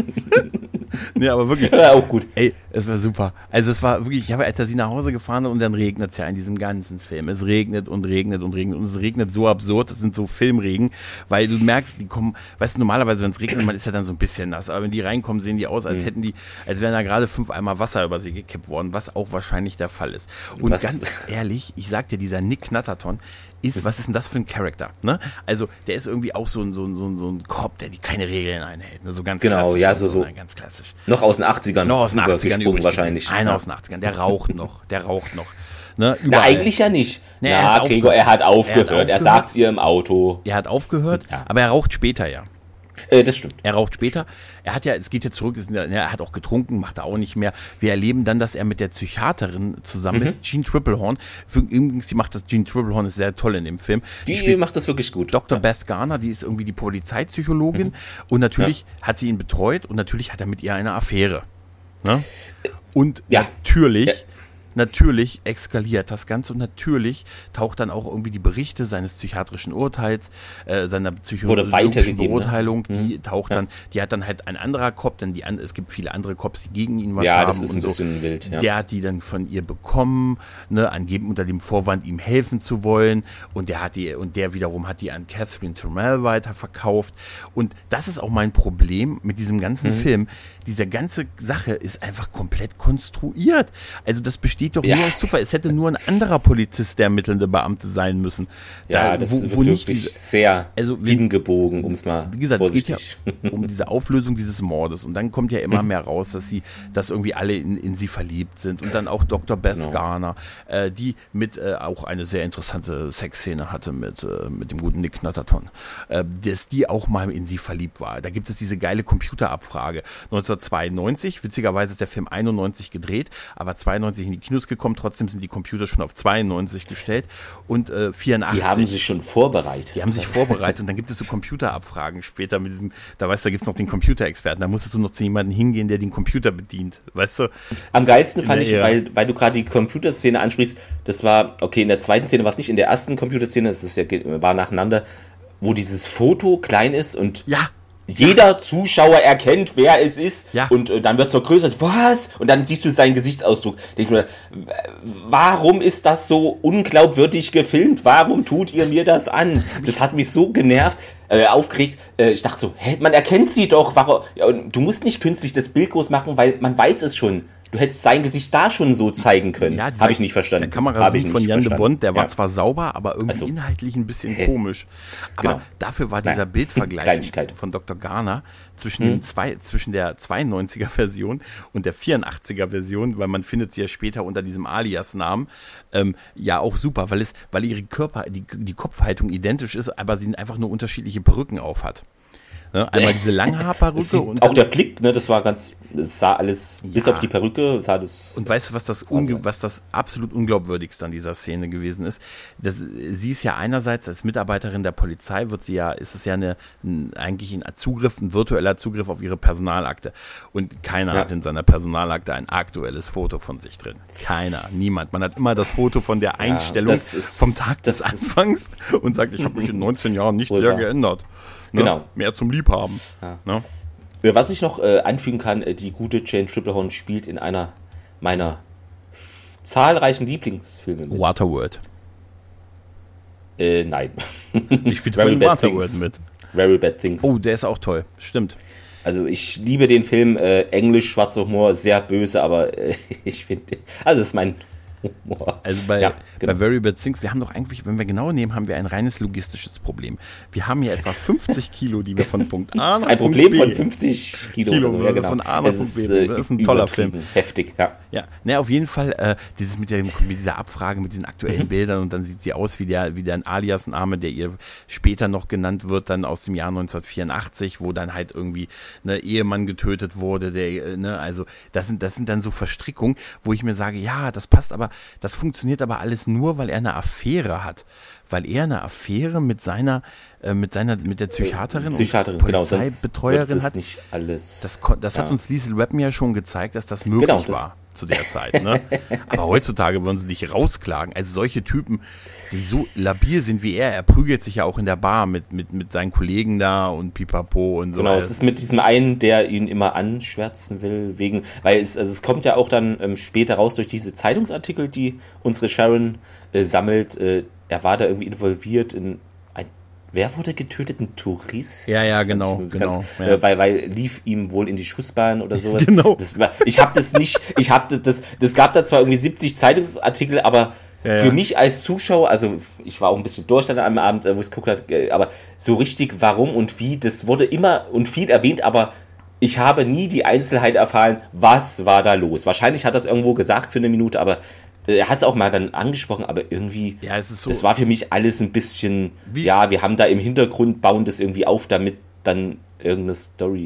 Nee, aber wirklich. Ja, auch gut. Ey, es war super. Also es war wirklich, ich habe, als er sie nach Hause gefahren hat, und dann regnet es ja in diesem ganzen Film. Es regnet und regnet und regnet und es regnet so absurd, das sind so Filmregen, weil du merkst, die kommen, weißt du, normalerweise, wenn es regnet, man ist ja dann so ein bisschen nass, aber wenn die reinkommen, sehen die aus, als hätten die, als wären da gerade fünf Eimer Wasser über sie gekippt worden, was auch wahrscheinlich der Fall ist. Und was? Ganz ehrlich, ich sag dir, dieser Nick Knatterton ist, was ist denn das für ein Charakter, ne? Also, der ist irgendwie auch so ein, so ein, so ein, so ein Cop, der die keine Regeln einhält, ne? So ganz genau, klassisch. Ja, so, so, so. Ganz klassisch. Noch aus den achtzigern. Noch aus den achtzigern übrig, wahrscheinlich. Einer ja. aus den achtzigern, der raucht noch, der raucht noch. Ne? Na, eigentlich ja nicht. Nee, Na, er hat Gregor, er hat aufgehört, er, aufgehört. er sagt es ihr im Auto. Er hat aufgehört, ja. aber er raucht später, ja. Äh, das stimmt. Er raucht später. Er hat ja, es geht ja zurück, er hat auch getrunken, macht er auch nicht mehr. Wir erleben dann, dass er mit der Psychiaterin zusammen mhm. ist, Jean Tripplehorn. Übrigens, die macht das, Jean Tripplehorn ist sehr toll in dem Film. Die, die macht das wirklich gut. Doktor Ja. Beth Garner, die ist irgendwie die Polizeipsychologin. Mhm. Und natürlich ja. hat sie ihn betreut und natürlich hat er mit ihr eine Affäre. Ne? Und ja. natürlich ja. natürlich eskaliert das Ganze und natürlich taucht dann auch irgendwie die Berichte seines psychiatrischen Urteils, äh, seiner psychologischen Beurteilung, ne? die mhm. taucht ja. dann, die hat dann halt ein anderer Cop, denn die, es gibt viele andere Cops, die gegen ihn was ja, haben. Das ist und ein so. bisschen wild, ja. Der hat die dann von ihr bekommen, ne, angeblich unter dem Vorwand, ihm helfen zu wollen und der hat die, und der wiederum hat die an Catherine Trammell weiterverkauft und das ist auch mein Problem mit diesem ganzen mhm. Film. Diese ganze Sache ist einfach komplett konstruiert. Also das besteht doch ja. nur aus Zufall. Es hätte nur ein anderer Polizist der ermittelnde Beamte sein müssen. Ja, da, das wo, wird wo nicht wirklich diese, sehr also, hingebogen, um es mal wie gesagt, vorsichtig. Es geht ja um diese Auflösung dieses Mordes und dann kommt ja immer mehr raus, dass sie, dass irgendwie alle in, in sie verliebt sind und dann auch Doktor Beth genau. Garner, äh, die mit äh, auch eine sehr interessante Sexszene hatte mit, äh, mit dem guten Nick Knatterton, äh, dass die auch mal in sie verliebt war. Da gibt es diese geile Computerabfrage. neunzehnhundertzweiundneunzig, witzigerweise ist der Film einundneunzig gedreht, aber zweiundneunzig in die Kinos gekommen, trotzdem sind die Computer schon auf zweiundneunzig gestellt und äh, vierundachtzig. Die haben sich schon vorbereitet. Die haben sich vorbereitet und dann gibt es so Computerabfragen später mit diesem, da weißt du, da gibt es noch den Computerexperten, da musstest du noch zu jemandem hingehen, der den Computer bedient, weißt du? Am geilsten fand ich, weil, weil du gerade die Computerszene ansprichst, das war, okay, in der zweiten Szene war es nicht, in der ersten Computerszene, das ist ja, war nacheinander, wo dieses Foto klein ist und ja. jeder ja. Zuschauer erkennt, wer es ist. Ja. Und, und dann wird es noch größer. Was? Und dann siehst du seinen Gesichtsausdruck. Denk mir, warum ist das so unglaubwürdig gefilmt? Warum tut ihr mir das an? Das hat mich so genervt, äh, aufgeregt. Äh, ich dachte so, hä, man erkennt sie doch. Warum? Ja, und du musst nicht künstlich das Bild groß machen, weil man weiß es schon. Du hättest sein Gesicht da schon so zeigen können. Ja, habe ich nicht verstanden. Der Kamerazoom von Jan de Bont, der war ja. zwar sauber, aber irgendwie also, inhaltlich ein bisschen hä? komisch. Aber genau. dafür war dieser Nein. Bildvergleich von Doktor Garner zwischen, hm. dem zwei, zwischen der zweiundneunziger-Version und der vierundachtziger-Version, weil man findet sie ja später unter diesem Alias-Namen, ähm, ja auch super, weil es, weil ihre Körper, die, die Kopfhaltung identisch ist, aber sie einfach nur unterschiedliche Perücken auf hat. Ne? Einmal diese Langhaarperücke und auch der Blick, ne, das war ganz, das sah alles, ja. bis auf die Perücke sah das. Und weißt du, was das, unge- was das absolut unglaubwürdigste an dieser Szene gewesen ist? Das, sie ist ja einerseits als Mitarbeiterin der Polizei, wird sie ja, ist es ja eine, ein, eigentlich ein Zugriff, ein virtueller Zugriff auf ihre Personalakte. Und keiner ja. hat in seiner Personalakte ein aktuelles Foto von sich drin. Keiner, niemand. Man hat immer das Foto von der Einstellung ja, ist, vom Tag des Anfangs und sagt, ich habe mich in neunzehn Jahren nicht sehr geändert. Ne? Genau. Mehr zum Liebhaben. Ja. Ne? Was ich noch äh, anfügen kann, äh, die gute Jane Tripplehorn spielt in einer meiner zahlreichen Lieblingsfilme mit. Waterworld. Äh, nein. Ich spiele bei Waterworld mit. Very Bad Things. Oh, der ist auch toll. Stimmt. Also ich liebe den Film. Äh, Englisch, schwarzer Humor, sehr böse, aber äh, ich finde, also das ist mein Humor. Also bei, ja, genau. bei Very Bad Things, wir haben doch eigentlich, wenn wir genau nehmen, haben wir ein reines logistisches Problem. Wir haben hier etwa fünfzig Kilo, die wir von Punkt A nach Ein Punkt Problem B. von fünfzig Kilo. Kilo oder so, ja, genau. Von A nach Punkt B. Das ist ein toller Film. Heftig, ja. Ja, ne, auf jeden Fall, äh, dieses mit, der, mit dieser Abfrage, mit diesen aktuellen mhm. Bildern und dann sieht sie aus wie der, wie der ein Alias-Name, der ihr später noch genannt wird, dann aus dem Jahr neunzehnhundertvierundachtzig, wo dann halt irgendwie ein Ehemann getötet wurde, der, ne, also das sind, das sind dann so Verstrickungen, wo ich mir sage, ja, das passt, aber das funktioniert aber alles nur, weil er eine Affäre hat. Weil er eine Affäre mit seiner, äh, mit seiner, mit der Psychiaterin, Psychiaterin und genau, Polizeibetreuerin das hat. Nicht alles. Das, das hat ja. uns Liesl Webben ja schon gezeigt, dass das möglich genau, das war zu der Zeit. Ne? Aber heutzutage würden sie dich rausklagen. Also solche Typen, die so labil sind wie er, er prügelt sich ja auch in der Bar mit, mit, mit seinen Kollegen da und pipapo und so. Genau, es ist mit diesem einen, der ihn immer anschwärzen will, wegen, weil es, also es kommt ja auch dann ähm, später raus durch diese Zeitungsartikel, die unsere Sharon äh, sammelt. Äh, er war da irgendwie involviert in ein, wer wurde getötet? Ein Tourist? Ja, ja, genau, ganz, genau. Äh, ja. weil, weil lief ihm wohl in die Schussbahn oder sowas. Genau. Das war, ich habe das nicht, ich habe das, das, das gab da zwar irgendwie siebzig Zeitungsartikel, aber ja, für ja. mich als Zuschauer, also ich war auch ein bisschen durch dann am Abend, wo ich es geguckt habe, aber so richtig warum und wie, das wurde immer und viel erwähnt, aber ich habe nie die Einzelheit erfahren, was war da los. Wahrscheinlich hat er es irgendwo gesagt für eine Minute, aber er hat es auch mal dann angesprochen, aber irgendwie, ja, es ist so, das war für mich alles ein bisschen, wie, ja, wir haben da im Hintergrund, bauen das irgendwie auf, damit dann irgendeine Story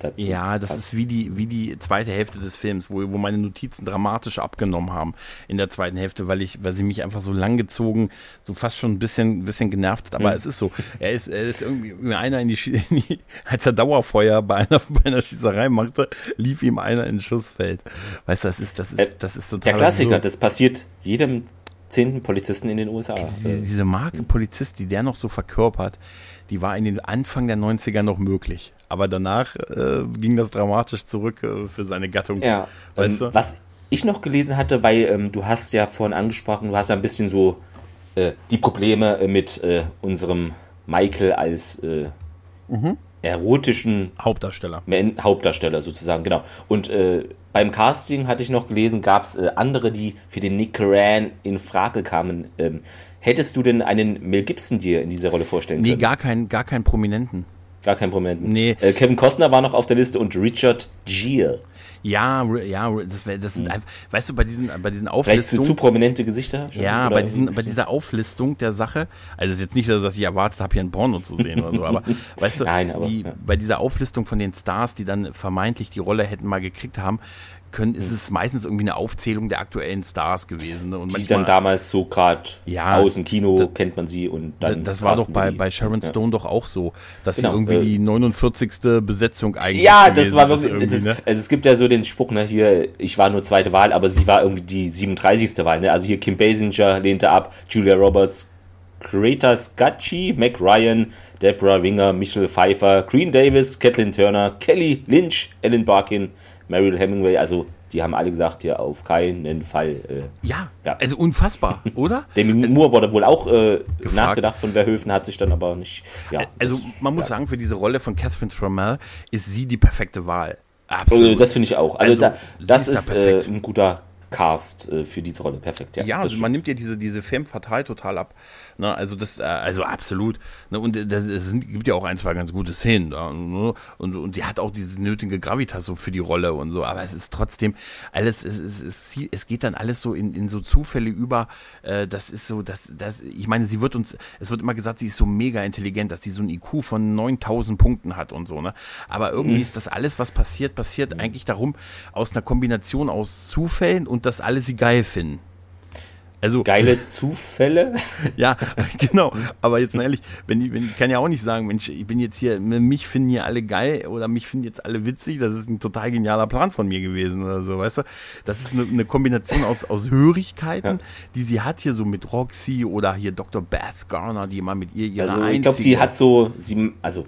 dazu. Ja, das ist wie die, wie die zweite Hälfte des Films, wo, wo meine Notizen dramatisch abgenommen haben in der zweiten Hälfte, weil ich, weil sie mich einfach so langgezogen, so fast schon ein bisschen, bisschen genervt hat. Aber mhm. es ist so, er ist, er ist irgendwie einer in die, in die, als er Dauerfeuer bei einer, bei einer Schießerei machte, lief ihm einer ins Schussfeld. Weißt du, das ist, das ist, das ist total. Der Klassiker, absurd. Das passiert jedem zehnten Polizisten in den U S A. Die, diese Marke Polizist, die der noch so verkörpert, die war in den Anfang der neunziger noch möglich. Aber danach äh, ging das dramatisch zurück äh, für seine Gattung. Ja, weißt ähm, du? Was ich noch gelesen hatte, weil ähm, du hast ja vorhin angesprochen, du hast ja ein bisschen so äh, die Probleme äh, mit äh, unserem Michael als äh, mhm. erotischen Hauptdarsteller. Man- Hauptdarsteller sozusagen, genau. Und äh, beim Casting hatte ich noch gelesen, gab es äh, andere, die für den Nick Curran in Frage kamen. Ähm, hättest du denn einen Mel Gibson dir in dieser Rolle vorstellen nee, können? Nee, gar keinen, gar keinen Prominenten. Gar keinen Prominenten. Nee. Äh, Kevin Costner war noch auf der Liste und Richard Gere. Ja, ja, das, wär, das sind einfach, weißt du, bei diesen, bei diesen Auflistungen. Vielleicht zu prominente Gesichter? Schon, ja, bei, diesen, bei dieser Auflistung der Sache, also es ist jetzt nicht so, dass ich erwartet habe, hier ein Porno zu sehen oder so, aber weißt du, Nein, aber, die, ja. bei dieser Auflistung von den Stars, die dann vermeintlich die Rolle hätten mal gekriegt haben, können, ist es meistens irgendwie eine Aufzählung der aktuellen Stars gewesen. Ne? Und die manchmal, dann damals so gerade ja, aus dem Kino da, kennt man sie und dann. Das war doch bei, bei Sharon Stone ja. doch auch so, dass genau, sie irgendwie äh, die neunundvierzigste Besetzung eigentlich Ja, das war wirklich. Das, ne? Also es gibt ja so den Spruch, ne, hier, ich war nur zweite Wahl, aber sie war irgendwie die siebenunddreißigste Wahl. Ne? Also hier Kim Basinger lehnte ab, Julia Roberts, Greta Scacchi, Meg Ryan, Deborah Winger, Michelle Pfeiffer, Green Davis, Kathleen Turner, Kelly Lynch, Ellen Barkin, Mariel Hemingway, also die haben alle gesagt, ja, auf keinen Fall. Äh, ja, ja, also unfassbar, oder? Demi also, Moore wurde wohl auch äh, nachgedacht von Verhoeven, hat sich dann aber nicht, ja. Also das, man muss ja. sagen, für diese Rolle von Catherine Trammell ist sie die perfekte Wahl. Absolut. Also, das finde ich auch. Also, also da, das ist, ist da äh, ein guter Cast äh, für diese Rolle, perfekt. Ja, ja also man nimmt ja diese, diese Femme fatale total ab. Ne? Also das, äh, also absolut. Ne? Und das, es sind, gibt ja auch ein, zwei ganz gute Szenen. Ne? Und, und die hat auch diese nötige Gravitas so für die Rolle und so. Aber es ist trotzdem alles, es, es, es, es geht dann alles so in, in so Zufälle über. Äh, das ist so, das, das, ich meine, sie wird uns, es wird immer gesagt, sie ist so mega intelligent, dass sie so ein I Q von neuntausend Punkten hat und so. Ne? Aber irgendwie mhm. ist das alles, was passiert, passiert mhm. eigentlich darum, aus einer Kombination aus Zufällen und dass alle sie geil finden. Also, geile Zufälle? Ja, genau. Aber jetzt mal ehrlich, wenn ich, wenn, ich kann ja auch nicht sagen, Mensch, ich bin jetzt hier, mich finden hier alle geil oder mich finden jetzt alle witzig. Das ist ein total genialer Plan von mir gewesen oder so, weißt du? Das ist eine, eine Kombination aus, aus Hörigkeiten, ja. die sie hat hier so mit Roxy oder hier Doktor Beth Garner, die immer mit ihr ihre also, ich glaube, sie hat so, sie, also,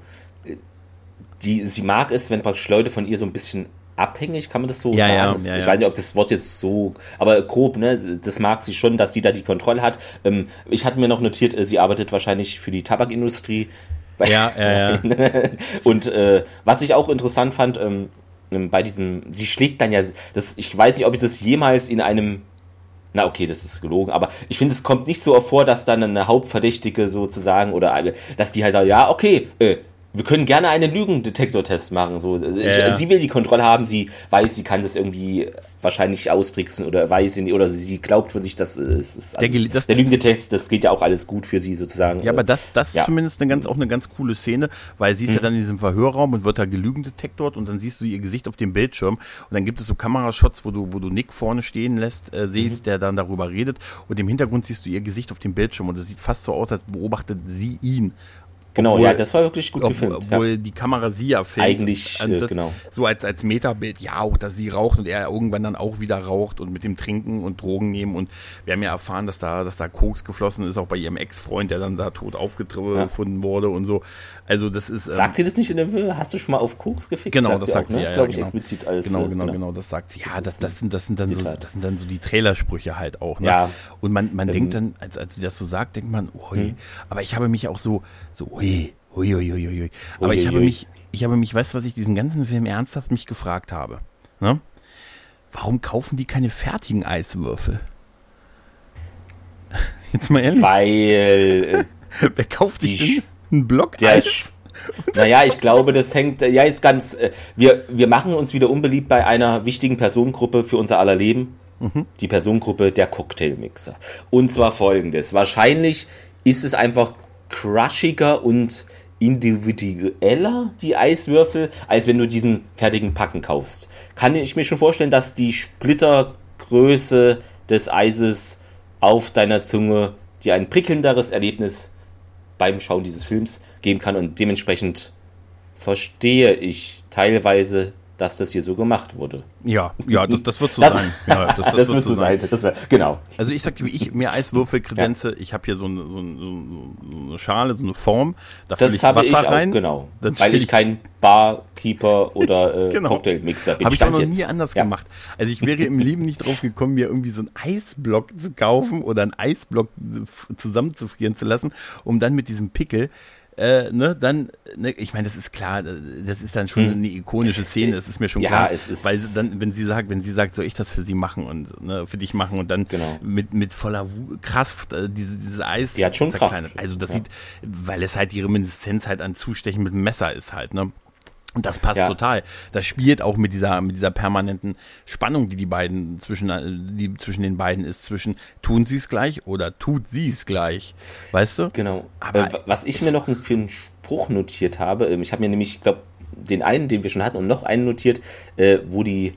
die, sie mag es, wenn praktisch Leute von ihr so ein bisschen abhängig, kann man das so ja, sagen? Ja, das, ja, ich ja. weiß nicht, ob das Wort jetzt so, aber grob, ne, das mag sie schon, dass sie da die Kontrolle hat. Ähm, ich hatte mir noch notiert, äh, sie arbeitet wahrscheinlich für die Tabakindustrie. Ja, ja, ja. Und äh, was ich auch interessant fand, ähm, bei diesem, sie schlägt dann ja, das, ich weiß nicht, ob ich das jemals in einem, na okay, das ist gelogen, aber ich finde, es kommt nicht so oft vor, dass dann eine Hauptverdächtige sozusagen, oder eine, dass die halt sagt, ja, okay, äh, wir können gerne einen Lügendetektor-Test machen. So. Ja. Sie will die Kontrolle haben, sie weiß, sie kann das irgendwie wahrscheinlich austricksen oder weiß sie, oder sie glaubt von sich, dass es ist der, alles, das, der Lügendetest, das geht ja auch alles gut für sie sozusagen. Ja, aber das, das ja. ist zumindest eine ganz, auch eine ganz coole Szene, weil sie ist mhm. ja dann in diesem Verhörraum und wird da gelügendetektort und dann siehst du ihr Gesicht auf dem Bildschirm und dann gibt es so Kamerashots, wo du, wo du Nick vorne stehen lässt, äh, siehst, mhm. der dann darüber redet und im Hintergrund siehst du ihr Gesicht auf dem Bildschirm und es sieht fast so aus, als beobachtet sie ihn. Genau, obwohl, ja, das war wirklich gut gefilmt. Obwohl ja. die Kamera sie ja filmt. Eigentlich, äh, das, genau. So als, als Metabild, ja, auch, dass sie raucht und er irgendwann dann auch wieder raucht und mit dem Trinken und Drogen nehmen. Und wir haben ja erfahren, dass da, dass da Koks geflossen ist, auch bei ihrem Ex-Freund, der dann da tot aufgefunden ja. wurde und so. Also das ist... Sagt ähm, sie das nicht in der Höhe? Hast du schon mal auf Koks gefickt? Genau, sagt das sie sagt auch, sie, ne? ja, ja, glaube ich, genau. explizit als... Genau, genau, genau, genau, das sagt sie. Ja, das, das, das, sind, das, sind dann so, das sind dann so die Trailersprüche halt auch. Ne? Ja. Und man, man ähm, denkt dann, als, als sie das so sagt, denkt man, ui, hm. aber ich habe mich auch so, so, ui, ui, ui, ui, ui. Aber ui, ich habe ui. mich, ich habe mich, weißt du, was ich diesen ganzen Film ernsthaft mich gefragt habe? Ne? Warum kaufen die keine fertigen Eiswürfel? Jetzt mal ehrlich. Weil... Äh, Wer kauft sich denn einen Block der Eis? Naja, ich glaube, das hängt, ja, ist ganz, äh, wir, wir machen uns wieder unbeliebt bei einer wichtigen Personengruppe für unser aller Leben. Mhm. Die Personengruppe der Cocktailmixer. Und zwar folgendes. Wahrscheinlich ist es einfach crushiger und individueller, die Eiswürfel, als wenn du diesen fertigen Packen kaufst. Kann ich mir schon vorstellen, dass die Splittergröße des Eises auf deiner Zunge dir ein prickelnderes Erlebnis beim Schauen dieses Films geben kann und dementsprechend verstehe ich teilweise, dass das hier so gemacht wurde. Ja, ja, das, das wird so das, sein. Ja, das, das, das wird so sein. sein. Das wär, genau. Also ich sag, wie ich mir Eiswürfel kredenze, ja. Ich habe hier so eine, so, eine, so eine Schale, so eine Form, da fülle ich Wasser ich auch, rein. Genau, weil ich, ich kein Barkeeper oder äh, genau. Cocktailmixer bin. Habe ich auch noch jetzt. nie anders ja. gemacht. Also ich wäre im Leben nicht drauf gekommen, mir irgendwie so einen Eisblock zu kaufen oder einen Eisblock zusammenzufrieren zu lassen, um dann mit diesem Pickel Äh, ne, dann, ne, ich meine, das ist klar, das ist dann schon hm. eine ikonische Szene, das ist mir schon ja, klar, es ist weil dann, wenn sie sagt, wenn sie sagt, soll ich das für sie machen und ne, für dich machen und dann genau. mit mit voller Kraft äh, diese dieses Eis, die hat schon Kraft. Also das ja. sieht, weil es halt die Reminiszenz halt an Zustechen mit dem Messer ist halt, ne. Und das passt ja. total. Das spielt auch mit dieser mit dieser permanenten Spannung, die die beiden zwischen die zwischen den beiden ist, zwischen tun sie es gleich oder tut sie es gleich, weißt du? Genau. Aber äh, was ich mir noch für einen Spruch notiert habe, ich habe mir nämlich, ich glaube, den einen, den wir schon hatten, und noch einen notiert, äh, wo die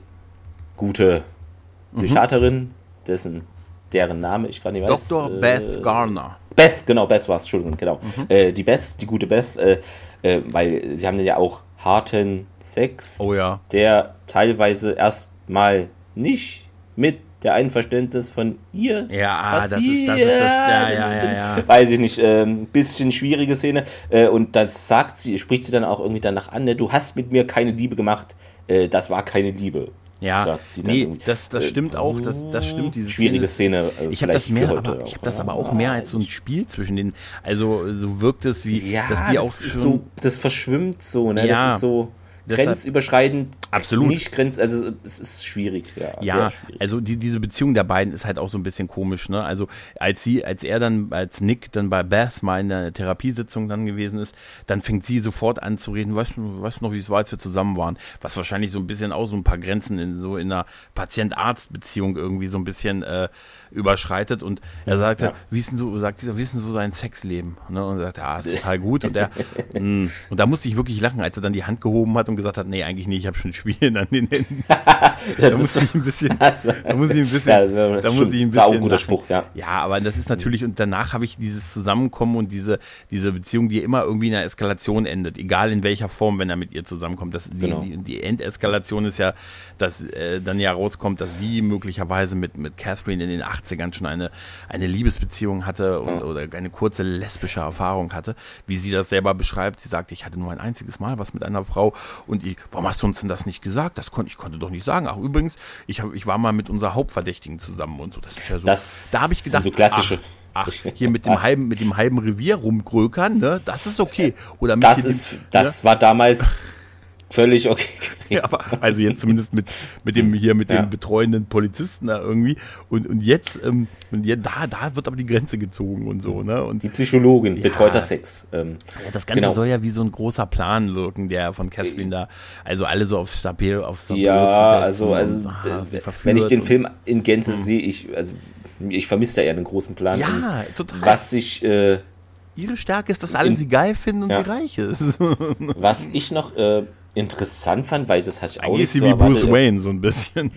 gute Psychiaterin, mhm. dessen deren Name ich gerade nicht weiß. Doktor äh, Beth Garner. Beth, genau, Beth war es, Entschuldigung, genau. Mhm. Äh, die Beth, die gute Beth, äh, äh, weil sie haben ja auch harten Sex, oh ja. der teilweise erstmal nicht mit der Einverständnis von ihr ja, passiert. das ist das, ist das ja, ja, ja, ja. Weiß ich nicht, ein ähm, bisschen schwierige Szene. Äh, und das sagt sie, spricht sie dann auch irgendwie danach an, ne? Du hast mit mir keine Liebe gemacht, äh, das war keine Liebe. Ja, sagt sie dann nee, das, das stimmt auch, das, das stimmt, diese schwierige Szene. Szene äh, ich habe das mehr, aber, ich habe das aber auch mehr als so ein Spiel zwischen den, also so wirkt es wie, ja, dass die das auch schon, so, das verschwimmt so, ne, ja, das ist so grenzüberschreitend, absolut. Nicht grenz, also es ist schwierig, ja. Ja, schwierig. also die, diese Beziehung der beiden ist halt auch so ein bisschen komisch, ne? Also als sie, als er dann, als Nick dann bei Beth mal in der Therapiesitzung dann gewesen ist, dann fängt sie sofort an zu reden, weißt du, weißt du noch, wie es war, als wir zusammen waren? Was wahrscheinlich so ein bisschen auch so ein paar Grenzen in so in einer Patient-Arzt-Beziehung irgendwie so ein bisschen äh, überschreitet und er sagte, ja. wie ist denn so, sagt sie, wie ist denn so dein Sexleben? Ne? Und er sagt, ja, ist total gut und er, mh. und da musste ich wirklich lachen, als er dann die Hand gehoben hat und gesagt hat, nee, eigentlich nicht, ich habe schon Spielen an den Händen. da muss ich ein bisschen, da muss ich ein bisschen, ja, da muss ich ein bisschen, ein guter Spruch, ja. Ja, aber das ist natürlich, und danach habe ich dieses Zusammenkommen und diese, diese Beziehung, die immer irgendwie in einer Eskalation endet, egal in welcher Form, wenn er mit ihr zusammenkommt. Das, genau. die, die, die Endeskalation ist ja, dass äh, dann ja rauskommt, dass sie möglicherweise mit, mit Catherine in den achtzigern schon eine, eine Liebesbeziehung hatte und, ja. oder eine kurze lesbische Erfahrung hatte, wie sie das selber beschreibt. Sie sagt, ich hatte nur ein einziges Mal was mit einer Frau und ich, warum hast du uns denn das nicht gesagt? Das konnte ich konnte doch nicht sagen. Ach übrigens, ich, hab, ich war mal mit unserer Hauptverdächtigen zusammen und so. Das ist ja so. Das da habe ich gedacht, so klassische. Ach, ach, hier mit dem halben, mit dem halben Revier rumgrökern, ne? Das ist okay. Oder mit das ist, dem, das ja? war damals völlig okay. Ja, aber also jetzt zumindest mit, mit dem hier mit ja. dem betreuenden Polizisten da irgendwie und, und jetzt ähm, und ja, da, da wird aber die Grenze gezogen und so, ne? Und die Psychologin, ja, betreuter Sex. Ähm, ja, das Ganze genau. soll ja wie so ein großer Plan wirken, der von Catherine da, also alle so aufs Stabil, aufs Stabil ja, zu setzen. also, also und, ah, wenn ich den Film in Gänze hm. sehe, ich, also ich vermisse da eher einen großen Plan. Ja, total. Was ich äh, ihre Stärke ist, dass alle in, sie geil finden und ja. sie reich ist. Was ich noch äh, interessant fand, weil das hatte ich auch nicht ist sie so wie Bruce erwartet, Wayne so ein bisschen.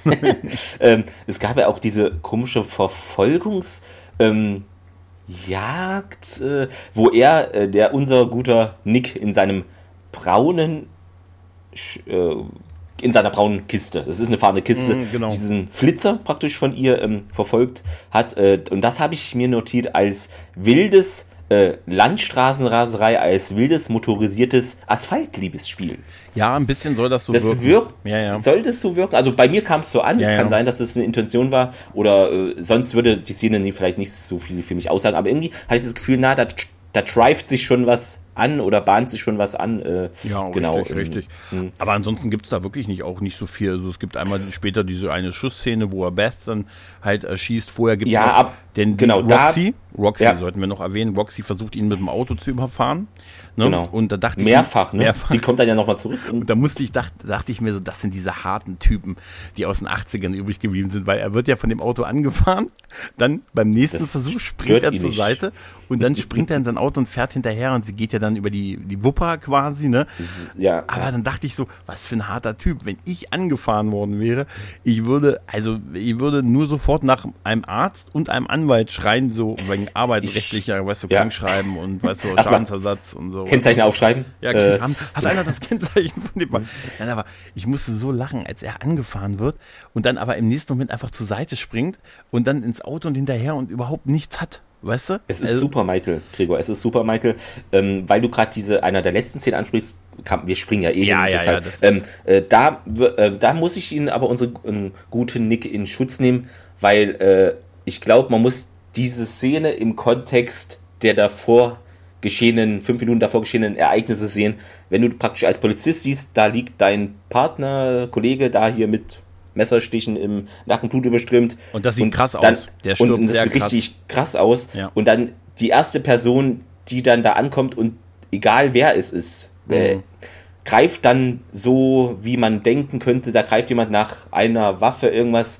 ähm, es gab ja auch diese komische Verfolgungs ähm, Jagd, äh, wo er, äh, der unser guter Nick in seinem braunen äh, in seiner braunen Kiste, das ist eine fahrende Kiste, mm, genau. diesen Flitzer praktisch von ihr ähm, verfolgt hat. Äh, und das habe ich mir notiert als wildes äh, Landstraßenraserei, als wildes motorisiertes Asphaltliebesspiel. Ja, ein bisschen soll das so das wirken. Wirkt, ja, ja. Soll das so wirken? Also bei mir kam es so an, es ja, kann ja. sein, dass es eine Intention war oder äh, sonst würde die Szene nie, vielleicht nicht so viel für mich aussagen, aber irgendwie hatte ich das Gefühl, na, da, da drivet sich schon was an oder bahnt sich schon was an. Äh, ja, genau, richtig, ähm, richtig. Mh. Aber ansonsten gibt es da wirklich nicht auch nicht so viel. Also es gibt einmal später diese eine Schussszene, wo er Beth dann halt erschießt. Vorher gibt es ja, ab, den genau, Roxy. Da, Roxy ja. sollten wir noch erwähnen. Roxy versucht ihn mit dem Auto zu überfahren. Ne? Genau. Und da dachte mehrfach, ich, ne? mehrfach. Die kommt dann ja nochmal zurück. Und, und da musste ich, dachte, dachte ich mir so, das sind diese harten Typen, die aus den achtzigern übrig geblieben sind, weil er wird ja von dem Auto angefahren, dann beim nächsten das Versuch springt er zur nicht. Seite und dann springt er in sein Auto und fährt hinterher und sie geht ja dann dann über die, die Wupper quasi, ne? Ja. Aber dann dachte ich so, was für ein harter Typ. Wenn ich angefahren worden wäre, ich würde, also ich würde nur sofort nach einem Arzt und einem Anwalt schreien, so wegen arbeitsrechtlicher, weißt du, ja. Krankschreiben und weißt du, Erstmal Schadensersatz und so. Kennzeichen aufschreiben? Ja, äh, haben, hat einer das Kennzeichen von dem? Nein, aber ich musste so lachen, als er angefahren wird und dann aber im nächsten Moment einfach zur Seite springt und dann ins Auto und hinterher und überhaupt nichts hat. Weißt du? Es ist also, super, Michael, Gregor, es ist super, Michael, ähm, weil du gerade diese, einer der letzten Szenen ansprichst, kam, wir springen ja eh ja, hin, ja, deshalb, ja, das ähm, äh, da, äh, da muss ich Ihnen aber unseren äh, guten Nick in Schutz nehmen, weil äh, ich glaube, man muss diese Szene im Kontext der davor geschehenen, fünf Minuten davor geschehenen Ereignisse sehen. Wenn du praktisch als Polizist siehst, da liegt dein Partner, Kollege da hier mit Messerstichen im Nacken, Blut überströmt. Und das sieht und krass dann, aus. Der stirbt und das sehr sieht krass. richtig krass aus. Ja. Und dann die erste Person, die dann da ankommt und egal wer es ist, mhm. äh, greift dann so, wie man denken könnte, da greift jemand nach einer Waffe, irgendwas.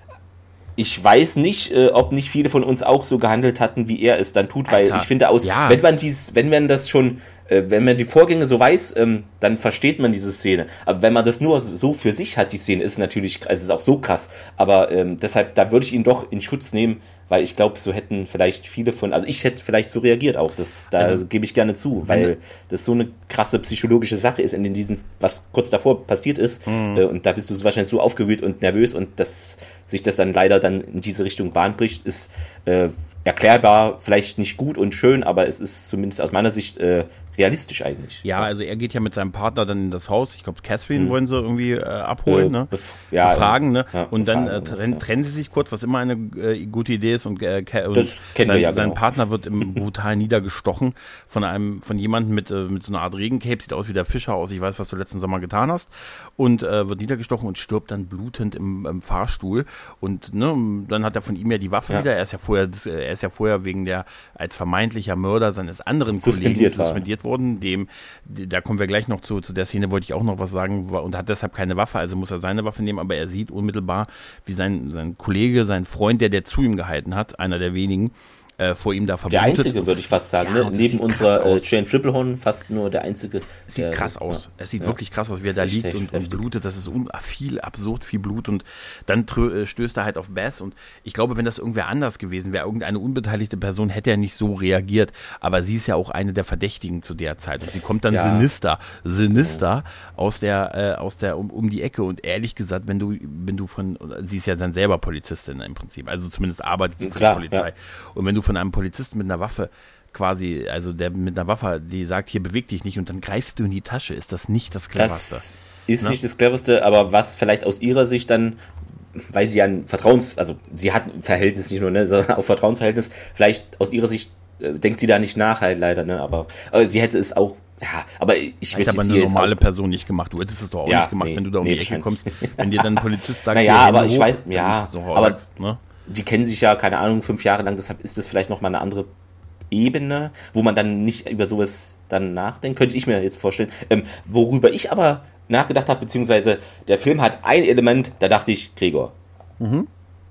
Ich weiß nicht, äh, ob nicht viele von uns auch so gehandelt hatten, wie er es dann tut, weil Alter, ich finde, aus, ja. wenn man dies, wenn man das schon, äh, wenn man die Vorgänge so weiß, ähm, dann versteht man diese Szene. Aber wenn man das nur so für sich hat, die Szene, ist natürlich, also ist auch so krass. Aber ähm, deshalb, da würde ich ihn doch in Schutz nehmen, weil ich glaube, so hätten vielleicht viele von, also ich hätte vielleicht so reagiert auch, das, da also, gebe ich gerne zu, weil das so eine krasse psychologische Sache ist, in diesen, was kurz davor passiert ist, mhm. äh, und da bist du wahrscheinlich so aufgewühlt und nervös und dass sich das dann leider dann in diese Richtung Bahn bricht, ist äh, erklärbar, vielleicht nicht gut und schön, aber es ist zumindest aus meiner Sicht äh, realistisch eigentlich. Ja, also er geht ja mit seinem Partner dann in das Haus, ich glaube Catherine hm. wollen sie irgendwie äh, abholen, äh, ne? Bef- ja, befragen, ne? Ja, und dann äh, das, trennen, ja. trennen sie sich kurz, was immer eine äh, gute Idee ist und, äh, und das kennen sein, wir ja sein genau. Partner wird im brutal niedergestochen von einem, von jemandem mit, äh, mit so einer Art Regencape, sieht aus wie der Fischer aus, ich weiß, was du letzten Sommer getan hast, und äh, wird niedergestochen und stirbt dann blutend im, im Fahrstuhl und ne, dann hat er von ihm ja die Waffe ja. wieder, er ist ja vorher, das, er ist ja vorher wegen der, als vermeintlicher Mörder seines anderen suspendiert Kollegen suspendiert worden, dem, da kommen wir gleich noch zu, zu der Szene wollte ich auch noch was sagen, und hat deshalb keine Waffe, also muss er seine Waffe nehmen, aber er sieht unmittelbar, wie sein, sein Kollege, sein Freund, der der zu ihm gehalten hat, einer der wenigen, äh, vor ihm da verblutet. Der einzige, würde ich fast sagen, ja, ne? Neben unserer äh, Jane Triplehorn fast nur der einzige. Es sieht der, krass aus. Ja. Es sieht ja. wirklich krass aus, wie er da liegt und, und blutet. Das ist un- viel, absurd viel Blut. Und dann trö- stößt er halt auf Bess. Und ich glaube, wenn das irgendwer anders gewesen wäre, irgendeine unbeteiligte Person, hätte er nicht so reagiert. Aber sie ist ja auch eine der Verdächtigen zu der Zeit. Und sie kommt dann ja. sinister, sinister ja. aus der, äh, aus der um, um die Ecke. Und ehrlich gesagt, wenn du, wenn du von, sie ist ja dann selber Polizistin im Prinzip. Also zumindest arbeitet sie ja, für klar, die Polizei. Ja. Und wenn du von einem Polizisten mit einer Waffe quasi, also der mit einer Waffe, die sagt, hier beweg dich nicht und dann greifst du in die Tasche, ist das nicht das Cleverste. Das ist ne? nicht das Cleverste, aber was vielleicht aus ihrer Sicht dann, weil sie ein Vertrauens, also sie hat ein Verhältnis, nicht nur, ne, sondern auch Vertrauensverhältnis, vielleicht aus ihrer Sicht äh, denkt sie da nicht nach halt leider, ne, aber, aber sie hätte es auch, ja, aber ich würde jetzt aber eine normale auch, Person nicht gemacht, du hättest es doch auch ja, nicht gemacht, nee, wenn du da um nee, die Ecke kommst, wenn dir dann ein Polizist sagt, naja, aber ich hoch, weiß, ja, aber sagst, ne? Die kennen sich ja, keine Ahnung, fünf Jahre lang, deshalb ist das vielleicht nochmal eine andere Ebene, wo man dann nicht über sowas dann nachdenkt, könnte ich mir jetzt vorstellen. Ähm, worüber ich aber nachgedacht habe, beziehungsweise der Film hat ein Element, da dachte ich, Gregor. Mhm.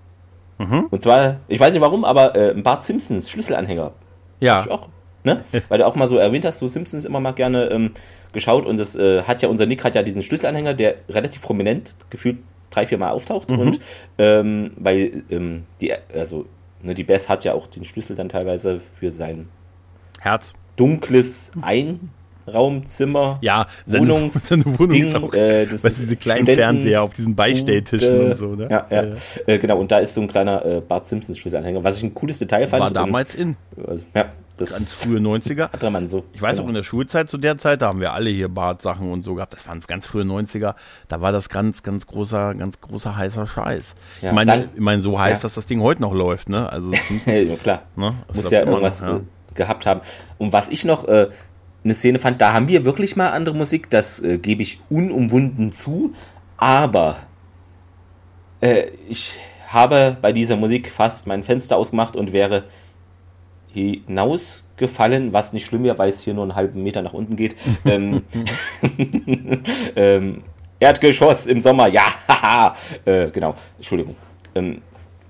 Mhm. Und zwar, ich weiß nicht warum, aber äh, Bart Simpsons Schlüsselanhänger. Ja. Ich auch, ne? Weil du auch mal so erwähnt hast, so Simpsons immer mal gerne ähm, geschaut und das äh, hat ja, unser Nick hat ja diesen Schlüsselanhänger, der relativ prominent gefühlt drei, vier Mal auftaucht mhm. und ähm, weil ähm, die, also ne, die Beth hat ja auch den Schlüssel dann teilweise für sein Herz dunkles Einraumzimmer, ja, Wohnungs seine Wohnung Ding, ist auch, äh, das weißt, diese kleinen Fernseher auf diesen Beistelltischen und, äh, und so, ne? Ja, ja. ja. Äh, genau, und da ist so ein kleiner äh, Bart Simpsons Schlüsselanhänger, was ich ein cooles Detail fand. War damals und, in. Also, ja. Das ganz frühe neunziger. Hat man so. Ich weiß genau. auch in der Schulzeit zu der Zeit, da haben wir alle hier Bartsachen und so gehabt. Das waren ganz frühe neunziger. Da war das ganz, ganz großer, ganz großer heißer Scheiß. Ja, ich meine, dann, ich meine, so heiß, ja. dass das Ding heute noch läuft, ne? Also ja, klar. Ne? Muss ja irgendwas ja. gehabt haben. Und was ich noch äh, eine Szene fand, da haben wir wirklich mal andere Musik, das äh, gebe ich unumwunden zu, aber äh, ich habe bei dieser Musik fast mein Fenster ausgemacht und wäre hinausgefallen, was nicht schlimm wäre, weil es hier nur einen halben Meter nach unten geht. ähm, ähm, Erdgeschoss im Sommer, ja, haha, äh, genau, Entschuldigung. Ähm,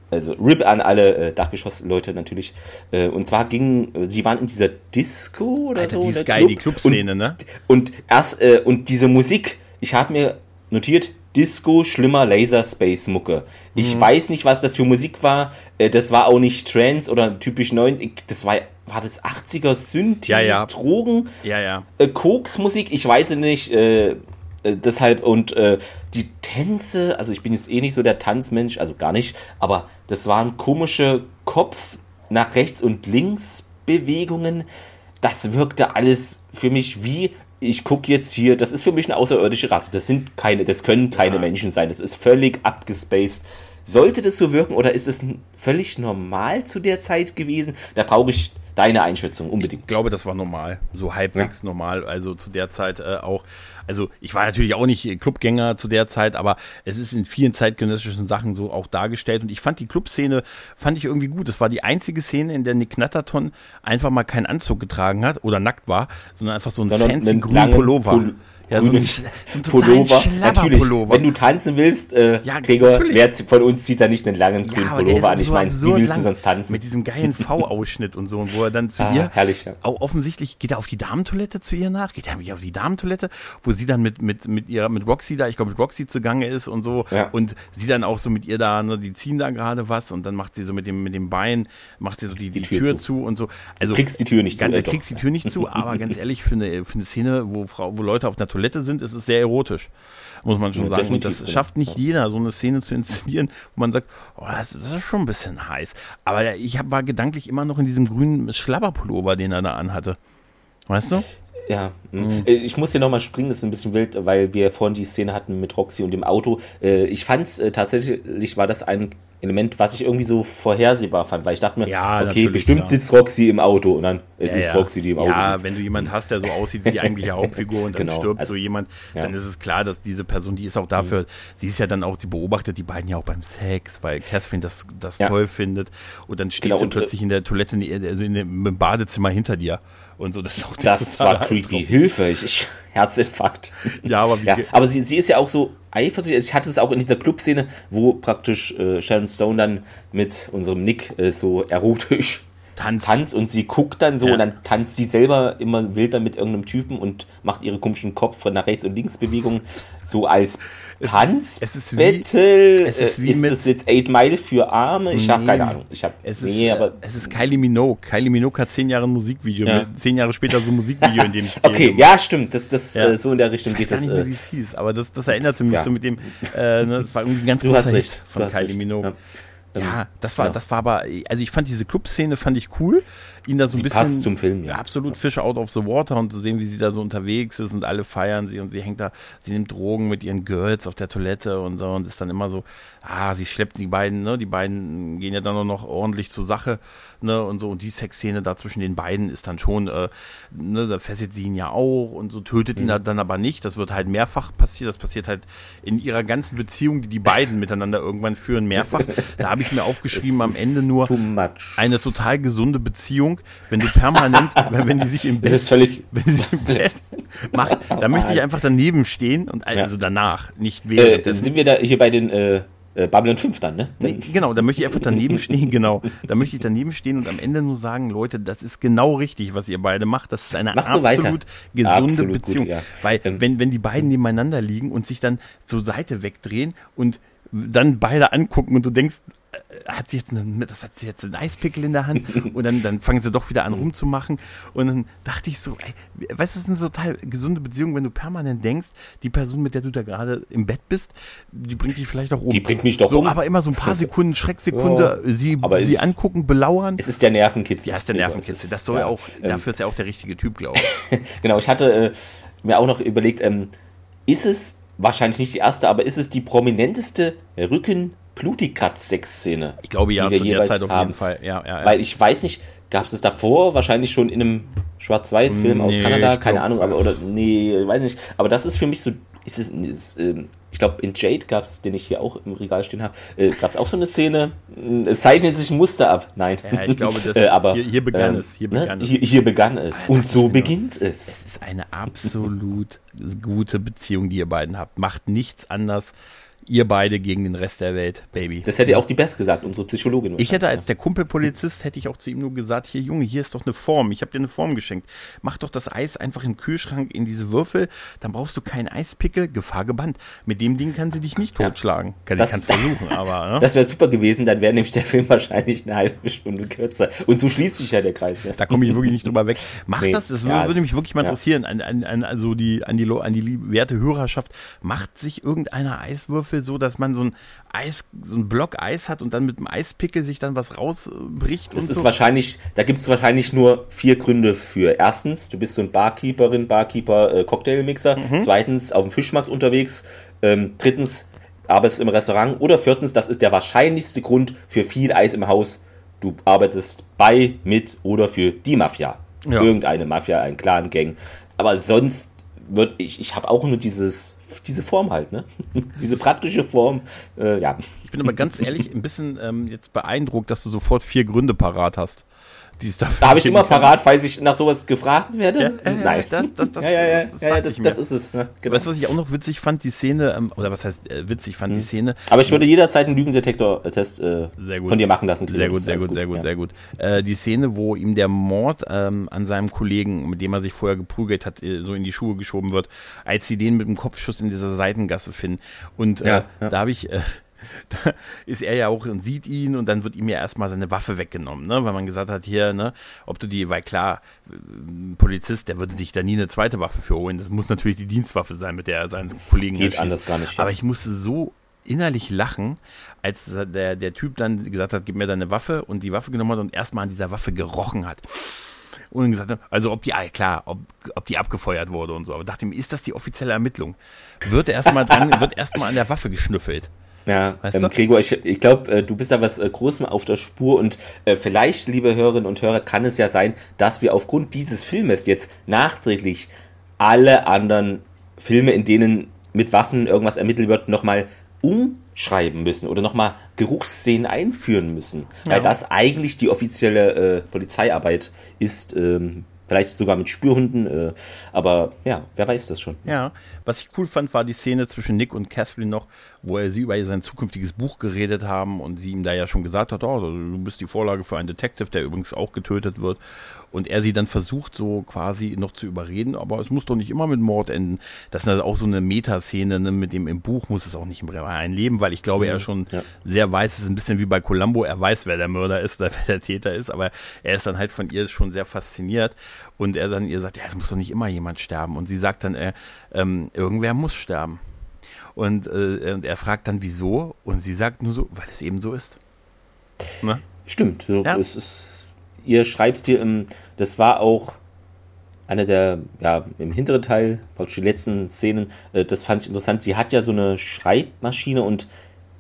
also R I P an alle äh, Dachgeschoss-Leute natürlich. Äh, und zwar gingen, sie waren in dieser Disco oder Alter, so. die ist geil, Club. Die Clubszene, und, ne? Und erst, äh, und diese Musik, ich habe mir notiert, Disco, schlimmer Laser-Space-Mucke. Ich mhm. weiß nicht, was das für Musik war. Äh, das war auch nicht Trance oder typisch neun. Das war, war das achtziger Synthi, ja, ja. Drogen, ja, ja. Äh, Koks-Musik, ich weiß es nicht. Äh, äh, deshalb, und äh, die Tänze, also ich bin jetzt eh nicht so der Tanzmensch, also gar nicht, aber das waren komische Kopf nach rechts und links Bewegungen. Das wirkte alles für mich wie, ich gucke jetzt hier, das ist für mich eine außerirdische Rasse. Das sind keine, das können keine ja. Menschen sein. Das ist völlig abgespaced. Sollte das so wirken oder ist es völlig normal zu der Zeit gewesen? Da brauche ich deine Einschätzung unbedingt. Ich glaube, das war normal, so halbwegs ja. normal, also zu der Zeit äh, auch. Also ich war natürlich auch nicht Clubgänger zu der Zeit, aber es ist in vielen zeitgenössischen Sachen so auch dargestellt und ich fand die Clubszene, fand ich irgendwie gut. Das war die einzige Szene, in der Nick Knatterton einfach mal keinen Anzug getragen hat oder nackt war, sondern einfach so ein sondern fancy grünen Pullover. Pul- Ja, so ein, so ein Pullover. Natürlich, Pullover. Wenn du tanzen willst, äh, ja, Gregor, natürlich. Wer von uns zieht da nicht einen langen grünen ja, Pullover an? Ich so meine, wie willst du sonst tanzen? Mit diesem geilen V-Ausschnitt und so, und wo er dann zu ah, ihr, herrlich, ja. auch offensichtlich, geht er auf die Damentoilette zu ihr nach? Geht er nämlich auf die Damentoilette, wo sie dann mit, mit, mit ihrer, mit Roxy da, ich glaube mit Roxy zugange ist und so, ja. und sie dann auch so mit ihr da, ne, die ziehen da gerade was und dann macht sie so mit dem, mit dem Bein, macht sie so die, die, die Tür, Tür zu. zu und so. Also, du kriegst die Tür nicht ganz, zu. Du kriegst die Tür nicht zu, aber ganz ehrlich, für eine, für eine Szene, wo Frau, wo Leute auf einer Toilette sind, ist es sehr erotisch, muss man schon ja, sagen. Und das schafft nicht ja. jeder, so eine Szene zu inszenieren, wo man sagt, oh, das ist schon ein bisschen heiß. Aber ich war gedanklich immer noch in diesem grünen Schlabberpullover, den er da anhatte. Weißt du? Ja, mhm. ich muss hier nochmal springen, das ist ein bisschen wild, weil wir vorhin die Szene hatten mit Roxy und dem Auto. Ich fand es tatsächlich, war das ein Element, was ich irgendwie so vorhersehbar fand, weil ich dachte mir, ja, okay, bestimmt klar. sitzt Roxy im Auto und dann es ja, ist ja. Roxy, die im Auto ja, sitzt. Ja, wenn du jemanden hast, der so aussieht wie die eigentliche Hauptfigur und dann genau. stirbt also, so jemand, ja. dann ist es klar, dass diese Person, die ist auch dafür, mhm. sie ist ja dann auch, sie beobachtet die beiden ja auch beim Sex, weil Catherine das, das ja. toll findet und dann steht genau, sie und, plötzlich in der Toilette, also in dem, im Badezimmer hinter dir und so. Das, ist auch das war creepy. Eindruck. Hilfe, ich, ich Herzinfarkt. Ja, aber wie ja, aber sie, sie ist ja auch so eifersüchtig. Ich hatte es auch in dieser Clubszene, wo praktisch äh, Sharon Stone dann mit unserem Nick äh, so erotisch tanzt. tanzt und sie guckt dann so ja. und dann tanzt sie selber immer wild dann mit irgendeinem Typen und macht ihre komischen Kopf von nach rechts und links Bewegungen so als Tanzbattle. Es ist, wie ist mit das jetzt Eight Mile für Arme? Ich nee, habe keine Ahnung. Ich hab, es, nee, ist, aber es ist Kylie Minogue. Kylie Minogue hat zehn Jahre ein Musikvideo, ja. mit, zehn Jahre später so ein Musikvideo, in dem ich okay, ja, stimmt. Das, das, ja. äh, so in der Richtung ich geht das. Ich weiß gar nicht mehr, wie es hieß, aber das, das erinnerte mich ja. so mit dem, äh, ne, das war irgendwie ein ganz du großer Hit von Kylie Minogue. Ja. Ja, das war, ja. das war aber, also ich fand diese Clubszene fand ich cool, ihn da so ein sie bisschen, passt zum Film, ja. absolut Fish out of the water und zu sehen, wie sie da so unterwegs ist und alle feiern sie und sie hängt da, sie nimmt Drogen mit ihren Girls auf der Toilette und so und ist dann immer so, ah, sie schleppt die beiden, ne, die beiden gehen ja dann noch ordentlich zur Sache, ne, und so und die Sexszene da zwischen den beiden ist dann schon, äh, ne, da fesselt sie ihn ja auch und so tötet mhm. ihn dann aber nicht, das wird halt mehrfach passieren, das passiert halt in ihrer ganzen Beziehung, die die beiden miteinander irgendwann führen, mehrfach, da habe ich mir aufgeschrieben, am Ende nur eine total gesunde Beziehung, wenn du permanent, wenn, wenn die sich im Bett, völlig wenn sie im Bett macht, da möchte ich einfach daneben stehen und also ja. danach, nicht während. Äh, sind wir da hier bei den äh, äh, Babylon fünf dann, ne? Nee, genau, da möchte ich einfach daneben stehen, genau, da möchte ich daneben stehen und am Ende nur sagen, Leute, das ist genau richtig, was ihr beide macht, das ist eine Macht so absolut gesunde absolut Beziehung, gut, ja. weil ähm, wenn, wenn die beiden nebeneinander liegen und sich dann zur Seite wegdrehen und dann beide angucken und du denkst, hat sie jetzt eine, das hat sie jetzt einen Eispickel in der Hand und dann, dann fangen sie doch wieder an rumzumachen und dann dachte ich so, ey, weißt du, das ist eine total gesunde Beziehung, wenn du permanent denkst, die Person, mit der du da gerade im Bett bist, die bringt dich vielleicht auch um. Die bringt mich doch so, um. Aber immer so ein paar Sekunden, Schrecksekunde, ja, sie, sie angucken, belauern. Es ist der Nervenkitzel. Ja, es ist der Nervenkitzel. Das soll ja auch, ähm, dafür ist ja auch der richtige Typ, glaube ich. Genau, ich hatte äh, mir auch noch überlegt, ähm, ist es wahrscheinlich nicht die erste, aber ist es die prominenteste Rücken- Blutigkratz-Sex-Szene. Ich glaube ja, zu der Zeit auf jeden Fall. Ja, ja, ja. Weil ich weiß nicht, gab es das davor wahrscheinlich schon in einem Schwarz-Weiß-Film nee, aus Kanada? Keine Ahnung, aber oder nee, weiß nicht. Aber das ist für mich so, ist es, ist, ähm, ich glaube in Jade gab es, den ich hier auch im Regal stehen habe, äh, gab es auch so eine Szene, es zeichnet sich ein Muster ab. Nein. Ja, ich glaube, das, äh, aber, hier, hier begann ähm, es. Hier begann, ne? es. Hier, hier begann es. Alter, und so genau. beginnt es. Es ist eine absolut gute Beziehung, die ihr beiden habt. Macht nichts anders. ihr beide gegen den Rest der Welt, Baby. Das hätte auch die Beth gesagt, unsere Psychologin. Ich hätte als der Kumpelpolizist, hätte ich auch zu ihm nur gesagt, hier Junge, hier ist doch eine Form, ich habe dir eine Form geschenkt. Mach doch das Eis einfach im Kühlschrank in diese Würfel, dann brauchst du keinen Eispickel, Gefahr gebannt. Mit dem Ding kann sie dich nicht totschlagen. Kann ich kann es versuchen, aber... Ne? Das wäre super gewesen, dann wäre nämlich der Film wahrscheinlich eine halbe Stunde kürzer. Und so schließt sich ja der Kreis. Ne? Da komme ich wirklich nicht drüber weg. Macht nee, das, das ja, würde mich wirklich mal ja. interessieren, an, an, an, also die, an, die, an die werte Hörerschaft, macht sich irgendeiner Eiswürfel so, dass man so ein Eis, so ein Block Eis hat und dann mit dem Eispickel sich dann was rausbricht? Das und ist so? wahrscheinlich, da gibt es wahrscheinlich nur vier Gründe für. Erstens, du bist so ein Barkeeperin, Barkeeper, äh, Cocktailmixer. Mhm. Zweitens, auf dem Fischmarkt unterwegs. Ähm, drittens, arbeitest im Restaurant. Oder viertens, das ist der wahrscheinlichste Grund für viel Eis im Haus. Du arbeitest bei, mit oder für die Mafia. Ja. Irgendeine Mafia, ein Clan, Gang. Aber sonst wird ich, ich habe auch nur dieses diese Form halt, ne? Diese praktische Form, äh, ja. Ich bin aber ganz ehrlich ein bisschen ähm, jetzt beeindruckt, dass du sofort vier Gründe parat hast. Da habe ich immer kann. parat, falls ich nach sowas gefragt werde. Ja, äh, Nein, das, das, das, ja, ja, ja, das, das, ja, ja, das, das ist es. Ne? Genau. Weißt du, was ich auch noch witzig fand? Die Szene, ähm, oder was heißt äh, witzig fand, hm. die Szene. Aber ich würde jederzeit einen Lügendetektor-Test äh, von dir machen lassen. Sehr gut, sehr gut, gut, sehr gut, ja. sehr gut. Äh, die Szene, wo ihm der Mord ähm, an seinem Kollegen, mit dem er sich vorher geprügelt hat, äh, so in die Schuhe geschoben wird, als sie den mit dem Kopfschuss in dieser Seitengasse finden. Und äh, ja, ja. da habe ich... Äh, Da ist er ja auch und sieht ihn und dann wird ihm ja erstmal seine Waffe weggenommen, ne? Weil man gesagt hat, hier, ne, ob du die, weil klar, ein Polizist, der würde sich da nie eine zweite Waffe für holen. Das muss natürlich die Dienstwaffe sein, mit der er seinen das Kollegen geht erschießt. Anders gar nicht. Ja. Aber ich musste so innerlich lachen, als der, der Typ dann gesagt hat, gib mir deine Waffe und die Waffe genommen hat und erstmal an dieser Waffe gerochen hat. Und gesagt hat, also ob die, klar, ob, ob die abgefeuert wurde und so. Aber dachte mir, ist das die offizielle Ermittlung? Wird erstmal dran, wird erstmal an der Waffe geschnüffelt. Ja, weißt du? ähm, Gregor, ich, ich glaube, äh, du bist da was äh, Großem auf der Spur und äh, vielleicht, liebe Hörerinnen und Hörer, kann es ja sein, dass wir aufgrund dieses Filmes jetzt nachträglich alle anderen Filme, in denen mit Waffen irgendwas ermittelt wird, nochmal umschreiben müssen oder nochmal Geruchsszenen einführen müssen. Ja. Weil das eigentlich die offizielle äh, Polizeiarbeit ist, ähm, vielleicht sogar mit Spürhunden, äh, aber ja, wer weiß das schon. Ja, was ich cool fand, war die Szene zwischen Nick und Catherine noch, wo er sie über sein zukünftiges Buch geredet haben und sie ihm da ja schon gesagt hat, oh, du bist die Vorlage für einen Detective, der übrigens auch getötet wird. Und er sie dann versucht, so quasi noch zu überreden, aber es muss doch nicht immer mit Mord enden. Das ist also auch so eine Metaszene, ne, mit dem im Buch muss es auch nicht im realen Leben, weil ich glaube, er schon ja. sehr weiß, es ist ein bisschen wie bei Columbo, er weiß, wer der Mörder ist oder wer der Täter ist, aber er ist dann halt von ihr schon sehr fasziniert und er dann ihr sagt, ja, es muss doch nicht immer jemand sterben. Und sie sagt dann, äh, ähm, irgendwer muss sterben. Und, äh, und er fragt dann, wieso? Und sie sagt nur so, weil es eben so ist. Ne? Stimmt, so, ja. es ist ihr Schreibstil, im, das war auch einer der, ja, im hinteren Teil, praktisch die letzten Szenen, äh, das fand ich interessant. Sie hat ja so eine Schreibmaschine und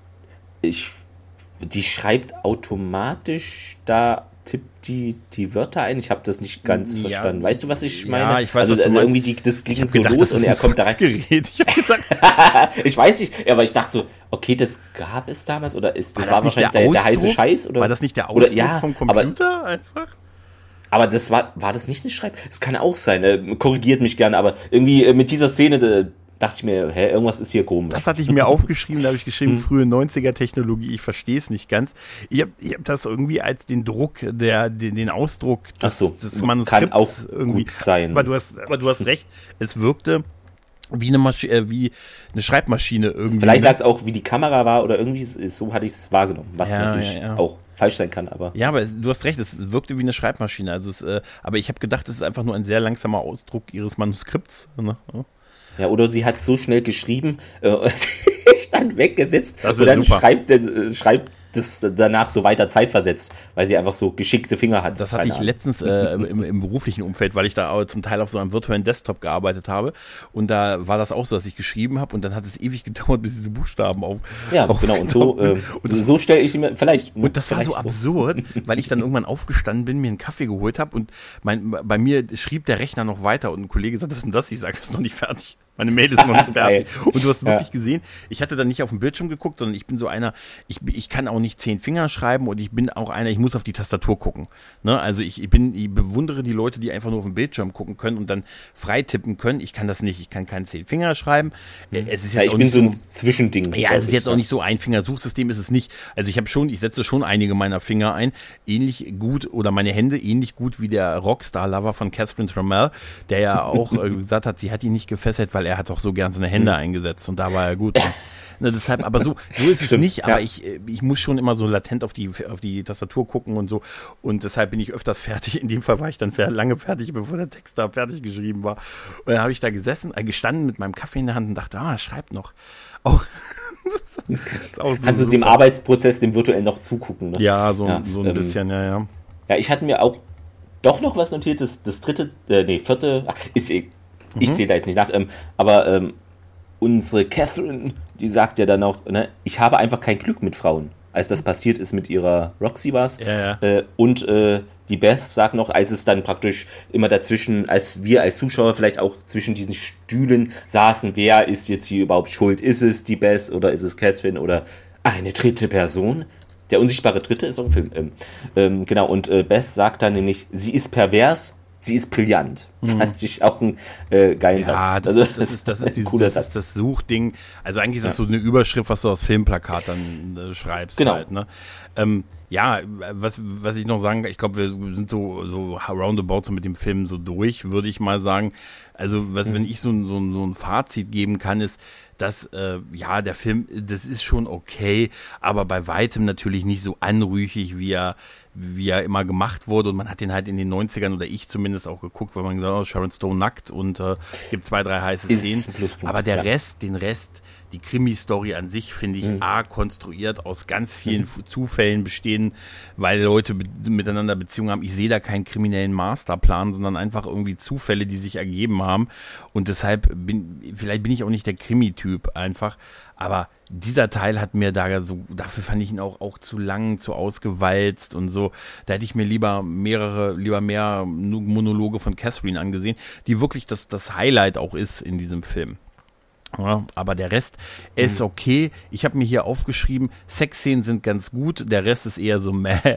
ich, die schreibt automatisch, da tippt die die Wörter ein. Ich habe das nicht ganz ja, verstanden. Weißt du, was ich meine? Ja, ich weiß, also, was du also irgendwie die, das ging so gedacht, los und er kommt da rein. Ich habe gedacht, ich weiß nicht, aber ich dachte so, okay, das gab es damals oder ist das war, das war wahrscheinlich der, der, der heiße Scheiß oder war das nicht der Ausdruck oder, ja, vom Computer aber, einfach? Aber das war war das nicht eine Schreib? Es kann auch sein. Äh, korrigiert mich gerne, aber irgendwie äh, mit dieser Szene äh, dachte ich mir, hä, irgendwas ist hier komisch. Das hatte ich mir aufgeschrieben, da habe ich geschrieben, frühe neunziger-Technologie, ich verstehe es nicht ganz. Ich habe ich hab das irgendwie als den Druck, der, den, den Ausdruck des, so, des Manuskripts kann auch irgendwie gut sein. Aber du hast, aber du hast recht, es wirkte wie eine Maschine, äh, wie eine Schreibmaschine irgendwie. Vielleicht lag es auch, wie die Kamera war oder irgendwie, so hatte ich es wahrgenommen, was ja, natürlich ja, ja. auch falsch sein kann, aber. Ja, aber es, du hast recht, es wirkte wie eine Schreibmaschine. Also es, äh, aber ich habe gedacht, es ist einfach nur ein sehr langsamer Ausdruck ihres Manuskripts. Ne? Ja, oder sie hat so schnell geschrieben, äh, stand weggesetzt und dann super. schreibt, äh, schreibt das danach so weiter zeitversetzt, weil sie einfach so geschickte Finger hat. Das hatte ich letztens äh, im, im beruflichen Umfeld, weil ich da zum Teil auf so einem virtuellen Desktop gearbeitet habe und da war das auch so, dass ich geschrieben habe und dann hat es ewig gedauert, bis diese Buchstaben auf. Ja, auf genau, und so, äh, und so stelle ich mir vielleicht. Und das war so absurd, weil ich dann irgendwann aufgestanden bin, mir einen Kaffee geholt habe und mein, bei mir schrieb der Rechner noch weiter und ein Kollege sagt, was ist denn das? Ich sage, das ist noch nicht fertig. Meine Mail ist noch nicht fertig. Und du hast wirklich ja. gesehen, ich hatte dann nicht auf den Bildschirm geguckt, sondern ich bin so einer, ich, ich kann auch auch nicht zehn Finger schreiben und ich bin auch einer, ich muss auf die Tastatur gucken. Ne? Also ich, ich bin, ich bewundere die Leute, die einfach nur auf den Bildschirm gucken können und dann frei tippen können. Ich kann das nicht, ich kann keinen zehn Finger schreiben. Mhm. Es ist jetzt ja, ich auch bin nicht so ein Zwischending. Ja, es ist jetzt ja. auch nicht so ein Fingersuchsystem ist es nicht. Also ich habe schon, ich setze schon einige meiner Finger ein, ähnlich gut oder meine Hände ähnlich gut wie der Rockstar-Lover von Catherine Trammell, der ja auch äh, gesagt hat, sie hat ihn nicht gefesselt, weil er hat auch so gern seine Hände mhm. eingesetzt und da war er gut. Ne, deshalb, aber so, so ist es Stimmt, nicht, aber ja. ich, ich muss schon immer so latent auf die, auf die Tastatur gucken und so und deshalb bin ich öfters fertig. In dem Fall war ich dann lange fertig, bevor der Text da fertig geschrieben war. Und dann habe ich da gesessen, äh, gestanden mit meinem Kaffee in der Hand und dachte, ah, schreibt noch. Auch, auch so Kannst du dem Arbeitsprozess, dem virtuell noch zugucken, ne? Ja, so, ja, so ein ähm, bisschen, ja, ja. Ja, ich hatte mir auch doch noch was notiert, das, das dritte, äh, nee, vierte, ach, ist eh, ich mhm. zähle da jetzt nicht nach, ähm, aber ähm, unsere Catherine, die sagt ja dann auch, ne, ich habe einfach kein Glück mit Frauen. Als das passiert ist mit ihrer Roxy war's. Ja, ja. Äh, und äh, die Beth sagt noch, als es dann praktisch immer dazwischen, als wir als Zuschauer vielleicht auch zwischen diesen Stühlen saßen, wer ist jetzt hier überhaupt schuld? Ist es die Beth oder ist es Catherine oder eine dritte Person? Der unsichtbare Dritte ist so ein Film. Ähm, ähm, genau, und äh, Beth sagt dann nämlich, sie ist pervers, sie ist brillant. Mhm. Fand ich auch einen äh, geilen ja, Satz. Das, also, das ist das ist dieses, das, ist das Suchding. Also eigentlich ist das ja. so eine Überschrift, was du aus Filmplakat dann äh, schreibst. Genau. Halt, ne? ähm, ja, was was ich noch sagen, ich glaube, wir sind so so roundabout so mit dem Film so durch, würde ich mal sagen. Also was, mhm. wenn ich so, so, so ein Fazit geben kann, ist, dass, äh, ja, der Film, das ist schon okay, aber bei weitem natürlich nicht so anrüchig, wie er, wie er immer gemacht wurde. Und man hat den halt in den neunzigern, oder ich zumindest auch geguckt, weil man gesagt hat, oh, Sharon Stone nackt und äh, gibt zwei, drei heiße Szenen. Aber der ja. Rest, den Rest, die Krimi-Story an sich, finde ich, mhm. a, konstruiert, aus ganz vielen mhm. Zufällen bestehen, weil Leute be- miteinander Beziehungen haben. Ich sehe da keinen kriminellen Masterplan, sondern einfach irgendwie Zufälle, die sich ergeben haben. Und deshalb bin, vielleicht bin ich auch nicht der Krimi-Typ einfach, aber dieser Teil hat mir da so, dafür fand ich ihn auch, auch zu lang, zu ausgewalzt und so. Da hätte ich mir lieber mehrere, lieber mehr Monologe von Catherine angesehen, die wirklich das, das Highlight auch ist in diesem Film. Ja, aber der Rest ist okay. Ich habe mir hier aufgeschrieben, Sexszenen sind ganz gut, der Rest ist eher so meh.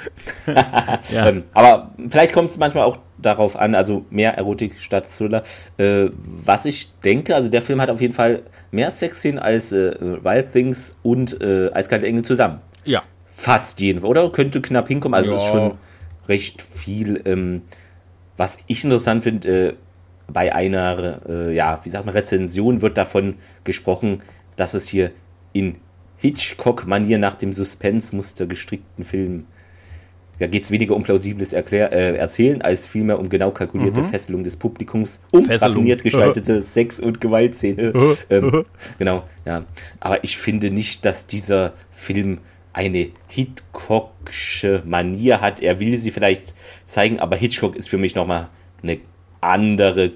ja. ähm, aber vielleicht kommt es manchmal auch darauf an, also mehr Erotik statt Thriller. Äh, was ich denke, also der Film hat auf jeden Fall mehr Sexszenen als äh, Wild Things und äh, Eiskalte Engel zusammen. Ja. Fast jeden, oder? Könnte knapp hinkommen, also ja. ist schon recht viel. Ähm, was ich interessant finde, äh, bei einer, äh, ja, wie sagt man, Rezension wird davon gesprochen, dass es hier in Hitchcock-Manier nach dem Suspense-Muster gestrickten Film, da geht es weniger um plausibles Erklär, äh, Erzählen, als vielmehr um genau kalkulierte mhm. Fesselung des Publikums, um raffiniert gestaltete Sex- und Gewaltszene. ähm, genau, ja. Aber ich finde nicht, dass dieser Film eine Hitchcocksche Manier hat. Er will sie vielleicht zeigen, aber Hitchcock ist für mich nochmal eine andere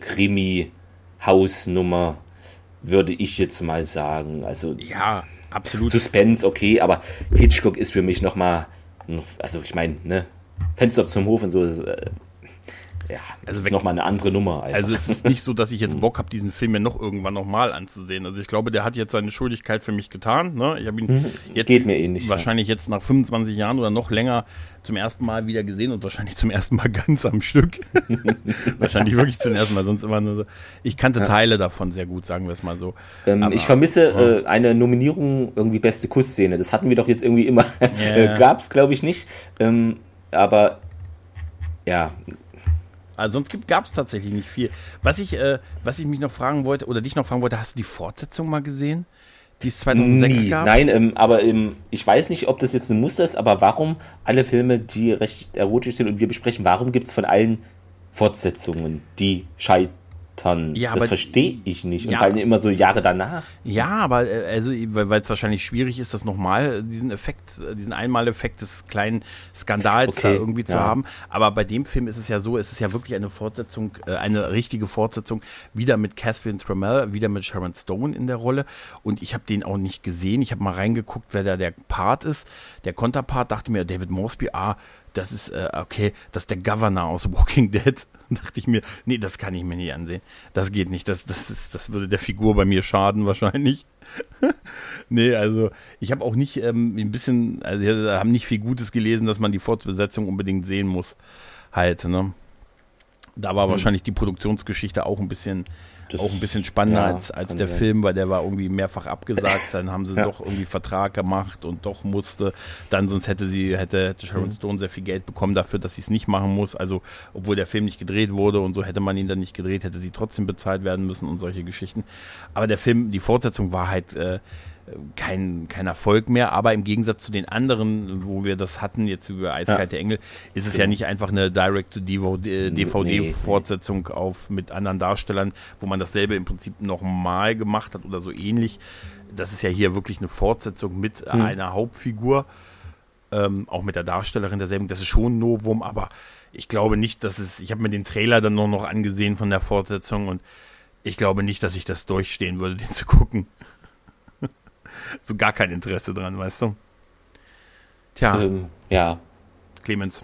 Krimi-Hausnummer, würde ich jetzt mal sagen. Also ja, absolut. Suspense, okay, aber Hitchcock ist für mich nochmal, also ich meine, ne, Fenster zum Hof und so, ist, äh, ja, das also ist nochmal eine andere Nummer. Einfach. Also es ist nicht so, dass ich jetzt Bock habe, diesen Film mir noch irgendwann nochmal anzusehen. Also ich glaube, der hat jetzt seine Schuldigkeit für mich getan. Ne? Ich habe ihn jetzt Geht mir ähnlich, wahrscheinlich ja. jetzt nach fünfundzwanzig Jahren oder noch länger zum ersten Mal wieder gesehen und wahrscheinlich zum ersten Mal ganz am Stück. Wahrscheinlich wirklich zum ersten Mal, sonst immer nur so. Ich kannte ja. Teile davon sehr gut, sagen wir es mal so. Ähm, Aber, ich vermisse ja. äh, eine Nominierung, irgendwie beste Kussszene. Das hatten wir doch jetzt irgendwie immer. Yeah. Gab es, glaube ich, nicht. Ähm, aber ja... Also sonst gab es tatsächlich nicht viel. Was ich, äh, was ich mich noch fragen wollte, oder dich noch fragen wollte, hast du die Fortsetzung mal gesehen, die es zweitausendsechs Nie. gab? Nein, ähm, aber ähm, ich weiß nicht, ob das jetzt ein Muster ist, aber warum alle Filme, die recht erotisch sind und wir besprechen, warum gibt es von allen Fortsetzungen, die scheitern? Ja, das verstehe ich nicht. Und ja, vor allem immer so Jahre danach. Ja, aber also, weil es wahrscheinlich schwierig ist, das nochmal, diesen Effekt, diesen Einmaleffekt des kleinen Skandals okay, da irgendwie zu ja. haben. Aber bei dem Film ist es ja so, es ist ja wirklich eine Fortsetzung, eine richtige Fortsetzung, wieder mit Catherine Trammell, wieder mit Sharon Stone in der Rolle. Und ich habe den auch nicht gesehen. Ich habe mal reingeguckt, wer da der Part ist. Der Konterpart, dachte mir, David Mosby, ah, das ist, äh, okay, das ist der Governor aus Walking Dead. Dachte ich mir, nee, das kann ich mir nicht ansehen. Das geht nicht, das, das, ist, das würde der Figur bei mir schaden wahrscheinlich. Nee, also ich habe auch nicht ähm, ein bisschen, also wir haben nicht viel Gutes gelesen, dass man die Fortsetzung unbedingt sehen muss. Halt, ne? Da war hm. wahrscheinlich die Produktionsgeschichte auch ein bisschen, das, auch ein bisschen spannender ja, als, als der sein. Film, weil der war irgendwie mehrfach abgesagt. Dann haben sie ja. doch irgendwie Vertrag gemacht und doch musste. Dann sonst hätte sie, hätte, hätte Sharon Stone sehr viel Geld bekommen dafür, dass sie es nicht machen muss. Also, obwohl der Film nicht gedreht wurde und so, hätte man ihn dann nicht gedreht, hätte sie trotzdem bezahlt werden müssen und solche Geschichten. Aber der Film, die Fortsetzung war halt äh, kein, kein Erfolg mehr, aber im Gegensatz zu den anderen, wo wir das hatten, jetzt über Eiskalte ja. Engel, ist es genau. ja nicht einfach eine Direct-to-D V D-Fortsetzung nee, nee. auf mit anderen Darstellern, wo man dasselbe im Prinzip nochmal gemacht hat oder so ähnlich. Das ist ja hier wirklich eine Fortsetzung mit hm. einer Hauptfigur, ähm, auch mit der Darstellerin derselben. Das ist schon ein Novum, aber ich glaube nicht, dass es, ich habe mir den Trailer dann noch, noch angesehen von der Fortsetzung und ich glaube nicht, dass ich das durchstehen würde, den zu gucken. So gar kein Interesse dran, weißt du? Tja. Ähm, ja. Clemens.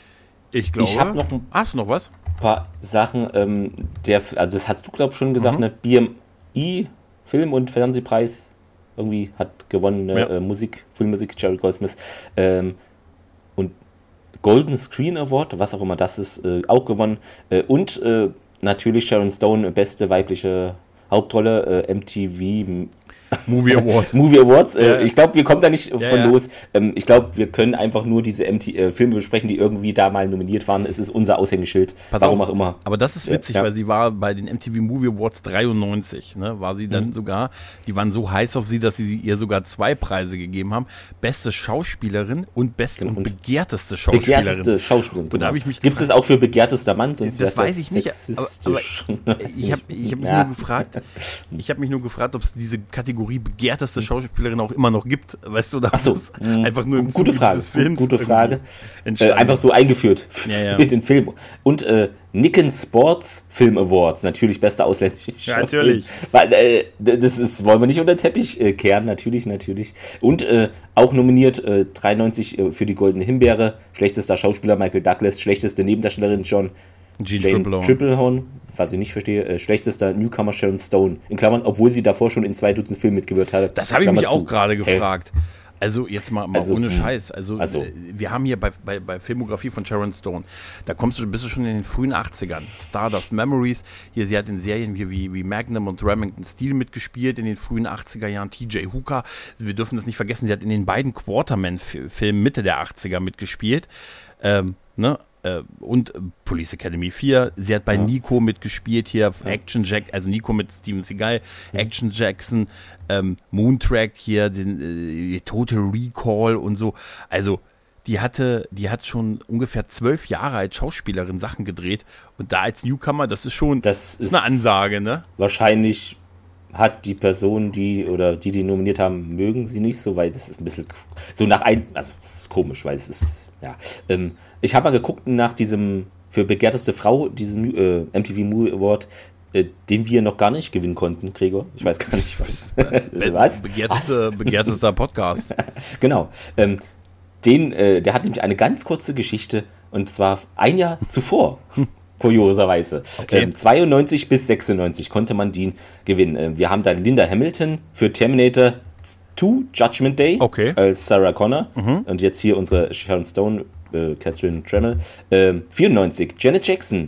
Ich glaube. Ich habe noch ein hast du noch was? paar Sachen. Ähm, der, also das hast du, glaube ich, schon gesagt, mhm. ne? B M I, Film- und Fernsehpreis, irgendwie hat gewonnen, ne? ja. äh, Musik, Filmmusik, Jerry Goldsmith. Ähm, und Golden Screen Award, was auch immer das ist, äh, auch gewonnen. Äh, und äh, natürlich Sharon Stone, beste weibliche Hauptrolle, äh, M T V Movie Award. Movie Awards. Äh, ja. Ich glaube, wir kommen da nicht ja, von ja. los. Ähm, ich glaube, wir können einfach nur diese M T- äh, Filme besprechen, die irgendwie da mal nominiert waren. Es ist unser Aushängeschild. Pass warum auf, auch immer. Aber das ist witzig, ja. weil sie war bei den M T V Movie Awards dreiundneunzig. Ne, war sie dann mhm. sogar, die waren so heiß auf sie, dass sie ihr sogar zwei Preise gegeben haben. Beste Schauspielerin und beste genau. und begehrteste Schauspielerin. Begehrteste Schauspielerin. Genau. Gibt es auch für begehrtester Mann? Sonst das weiß ich nicht. Aber, aber ich habe ich hab mich ja. nur gefragt, ich habe mich nur gefragt, ob es diese Kategorie begehrteste Schauspielerin auch immer noch gibt, weißt du, da so. ist einfach nur im gute Zuge Frage. dieses Films gute Frage. Äh, einfach so eingeführt ja, ja. für den Film. Und äh, Nicken Sports Film Awards, natürlich bester ausländischer ja, natürlich. Weil, äh, das ist, wollen wir nicht unter den Teppich äh, kehren, natürlich, natürlich. Und äh, auch nominiert äh, dreiundneunzig äh, für die Goldene Himbeere, schlechtester Schauspieler Michael Douglas, schlechteste Nebendarstellerin John Jane Tripplehorn, was ich nicht verstehe, äh, schlechtester Newcomer Sharon Stone, in Klammern, obwohl sie davor schon in zwei Dutzend Filmen mitgewirkt hat. Das habe ich mich auch gerade gefragt. Also jetzt mal, mal also, ohne Scheiß. Also, also wir haben hier bei, bei, bei Filmografie von Sharon Stone, da kommst du, bist du schon in den frühen achtzigern. Stardust Memories, hier, sie hat in Serien wie, wie, wie Magnum und Remington Steele mitgespielt, in den frühen achtziger Jahren. T J Hooker, wir dürfen das nicht vergessen, sie hat in den beiden Quarterman-Filmen Mitte der achtziger mitgespielt. Ähm, ne? Und Police Academy vier. Sie hat bei ja. Nico mitgespielt hier, ja. Action Jack, also Nico mit Steven Seagal, ja. Action Jackson, ähm, Moontrack hier, den äh, Total Recall und so. Also die hatte, die hat schon ungefähr zwölf Jahre als Schauspielerin Sachen gedreht und da als Newcomer, das ist schon das ist eine Ansage, ne? Wahrscheinlich hat die Person, die oder die, die nominiert haben, mögen sie nicht so, weil das ist ein bisschen so nach ein, also das ist komisch, weil es ist, ja, ähm, ich habe mal geguckt nach diesem für begehrteste Frau, diesen äh, M T V Movie Award, äh, den wir noch gar nicht gewinnen konnten, Gregor. Ich weiß gar nicht, was. was? Begehrteste, was? Begehrtester Podcast. Genau. Ähm, den, äh, der hat nämlich eine ganz kurze Geschichte und zwar ein Jahr zuvor. Kurioserweise. Okay. Ähm, zweiundneunzig bis sechsundneunzig konnte man den gewinnen. Äh, wir haben dann Linda Hamilton für Terminator zwei Judgment Day okay. als Sarah Connor. Mhm. Und jetzt hier unsere Sharon Stone, äh, Catherine Tremel. Äh, vierundneunzig, Janet Jackson.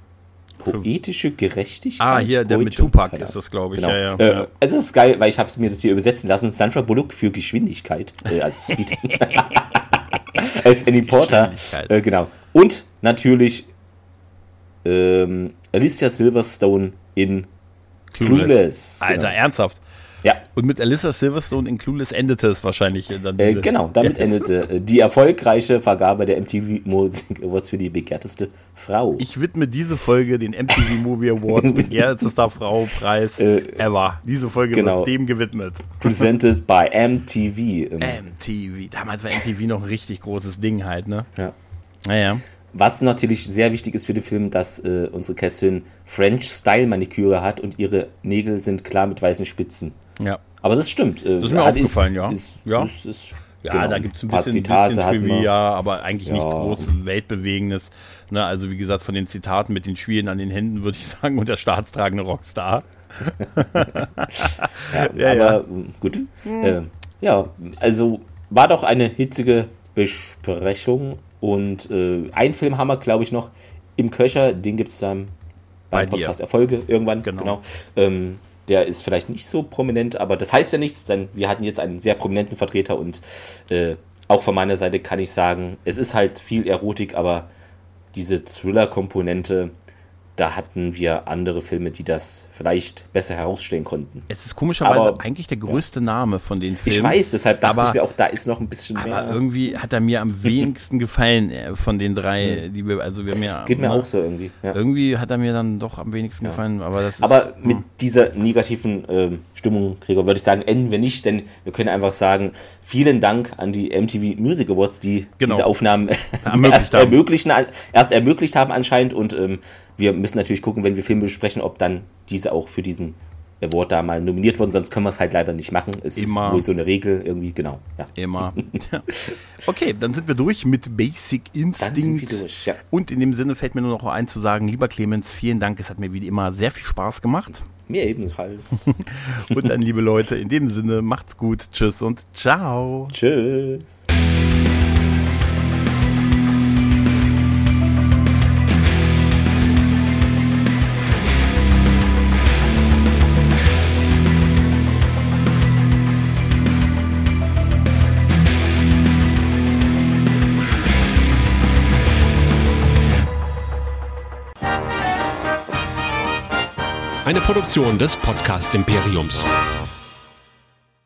Poetische Gerechtigkeit. Ah, hier, der Heute. mit Tupac ist das, glaube ich. Genau. Ja, ja, äh, ja. Es ist geil, weil ich habe es mir das hier übersetzen lassen. Sandra Bullock für Geschwindigkeit. Äh, also Speed. als Annie Porter. Äh, genau. Und natürlich ähm, Alicia Silverstone in Clueless. Clueless. Alter, genau. Ernsthaft? Ja. Und mit Alicia Silverstone in Clueless endete es wahrscheinlich dann. Äh, genau, damit ja. endete die erfolgreiche Vergabe der M T V Music Awards für die begehrteste Frau. Ich widme diese Folge den M T V Movie Awards begehrtester Frau Preis äh, ever. Diese Folge genau. wird dem gewidmet. Presented by M T V. M T V. Damals war M T V noch ein richtig großes Ding halt, ne? Ja. Naja. Was natürlich sehr wichtig ist für den Film, dass äh, unsere Catherine French-Style-Maniküre hat und ihre Nägel sind klar mit weißen Spitzen. Ja. Aber das stimmt. Äh, das ist mir aufgefallen, ist, ja. Ist, ja. Ist, ist, Ja, genau. da gibt es ein Ein bisschen, Zitate bisschen Trivia, aber eigentlich ja. nichts Großes, Weltbewegendes. Ne, also wie gesagt, von den Zitaten mit den Schwielen an den Händen würde ich sagen, und der staatstragende Rockstar. ja, ja, aber ja. gut. Hm. Äh, ja, also war doch eine hitzige Besprechung und äh, einen Film haben wir, glaube ich, noch im Köcher, den gibt es dann beim Bei Podcast dir. Erfolge irgendwann. Genau. genau. Ähm, der ist vielleicht nicht so prominent, aber das heißt ja nichts, denn wir hatten jetzt einen sehr prominenten Vertreter und äh, auch von meiner Seite kann ich sagen, es ist halt viel Erotik, aber diese Thriller-Komponente, da hatten wir andere Filme, die das vielleicht besser herausstellen konnten. Es ist komischerweise aber, eigentlich der größte ja. Name von den Filmen. Ich weiß, deshalb dachte aber, ich mir auch, da ist noch ein bisschen aber mehr. Aber irgendwie hat er mir am wenigsten gefallen von den drei, die wir, also wir haben ja... Geht mir ne, auch so irgendwie. Ja. Irgendwie hat er mir dann doch am wenigsten ja. gefallen, aber das ist... Aber mit mh. dieser negativen äh, Stimmung, Gregor, würde ich sagen, enden wir nicht, denn wir können einfach sagen, vielen Dank an die M T V Music Awards, die genau. diese Aufnahmen erst, ermöglichen, erst ermöglicht haben anscheinend und ähm, wir müssen natürlich gucken, wenn wir Filme besprechen, ob dann diese auch für diesen Award da mal nominiert wurden, sonst können wir es halt leider nicht machen. Es Immer. ist wohl so eine Regel irgendwie, genau. Ja. Immer. Okay, dann sind wir durch mit Basic Instinct. Durch, ja. Und in dem Sinne fällt mir nur noch ein zu sagen, lieber Clemens, vielen Dank, es hat mir wie immer sehr viel Spaß gemacht. Mir ebenfalls. Und dann, liebe Leute, in dem Sinne, macht's gut, tschüss und ciao. Tschüss. Eine Produktion des Podcast Imperiums.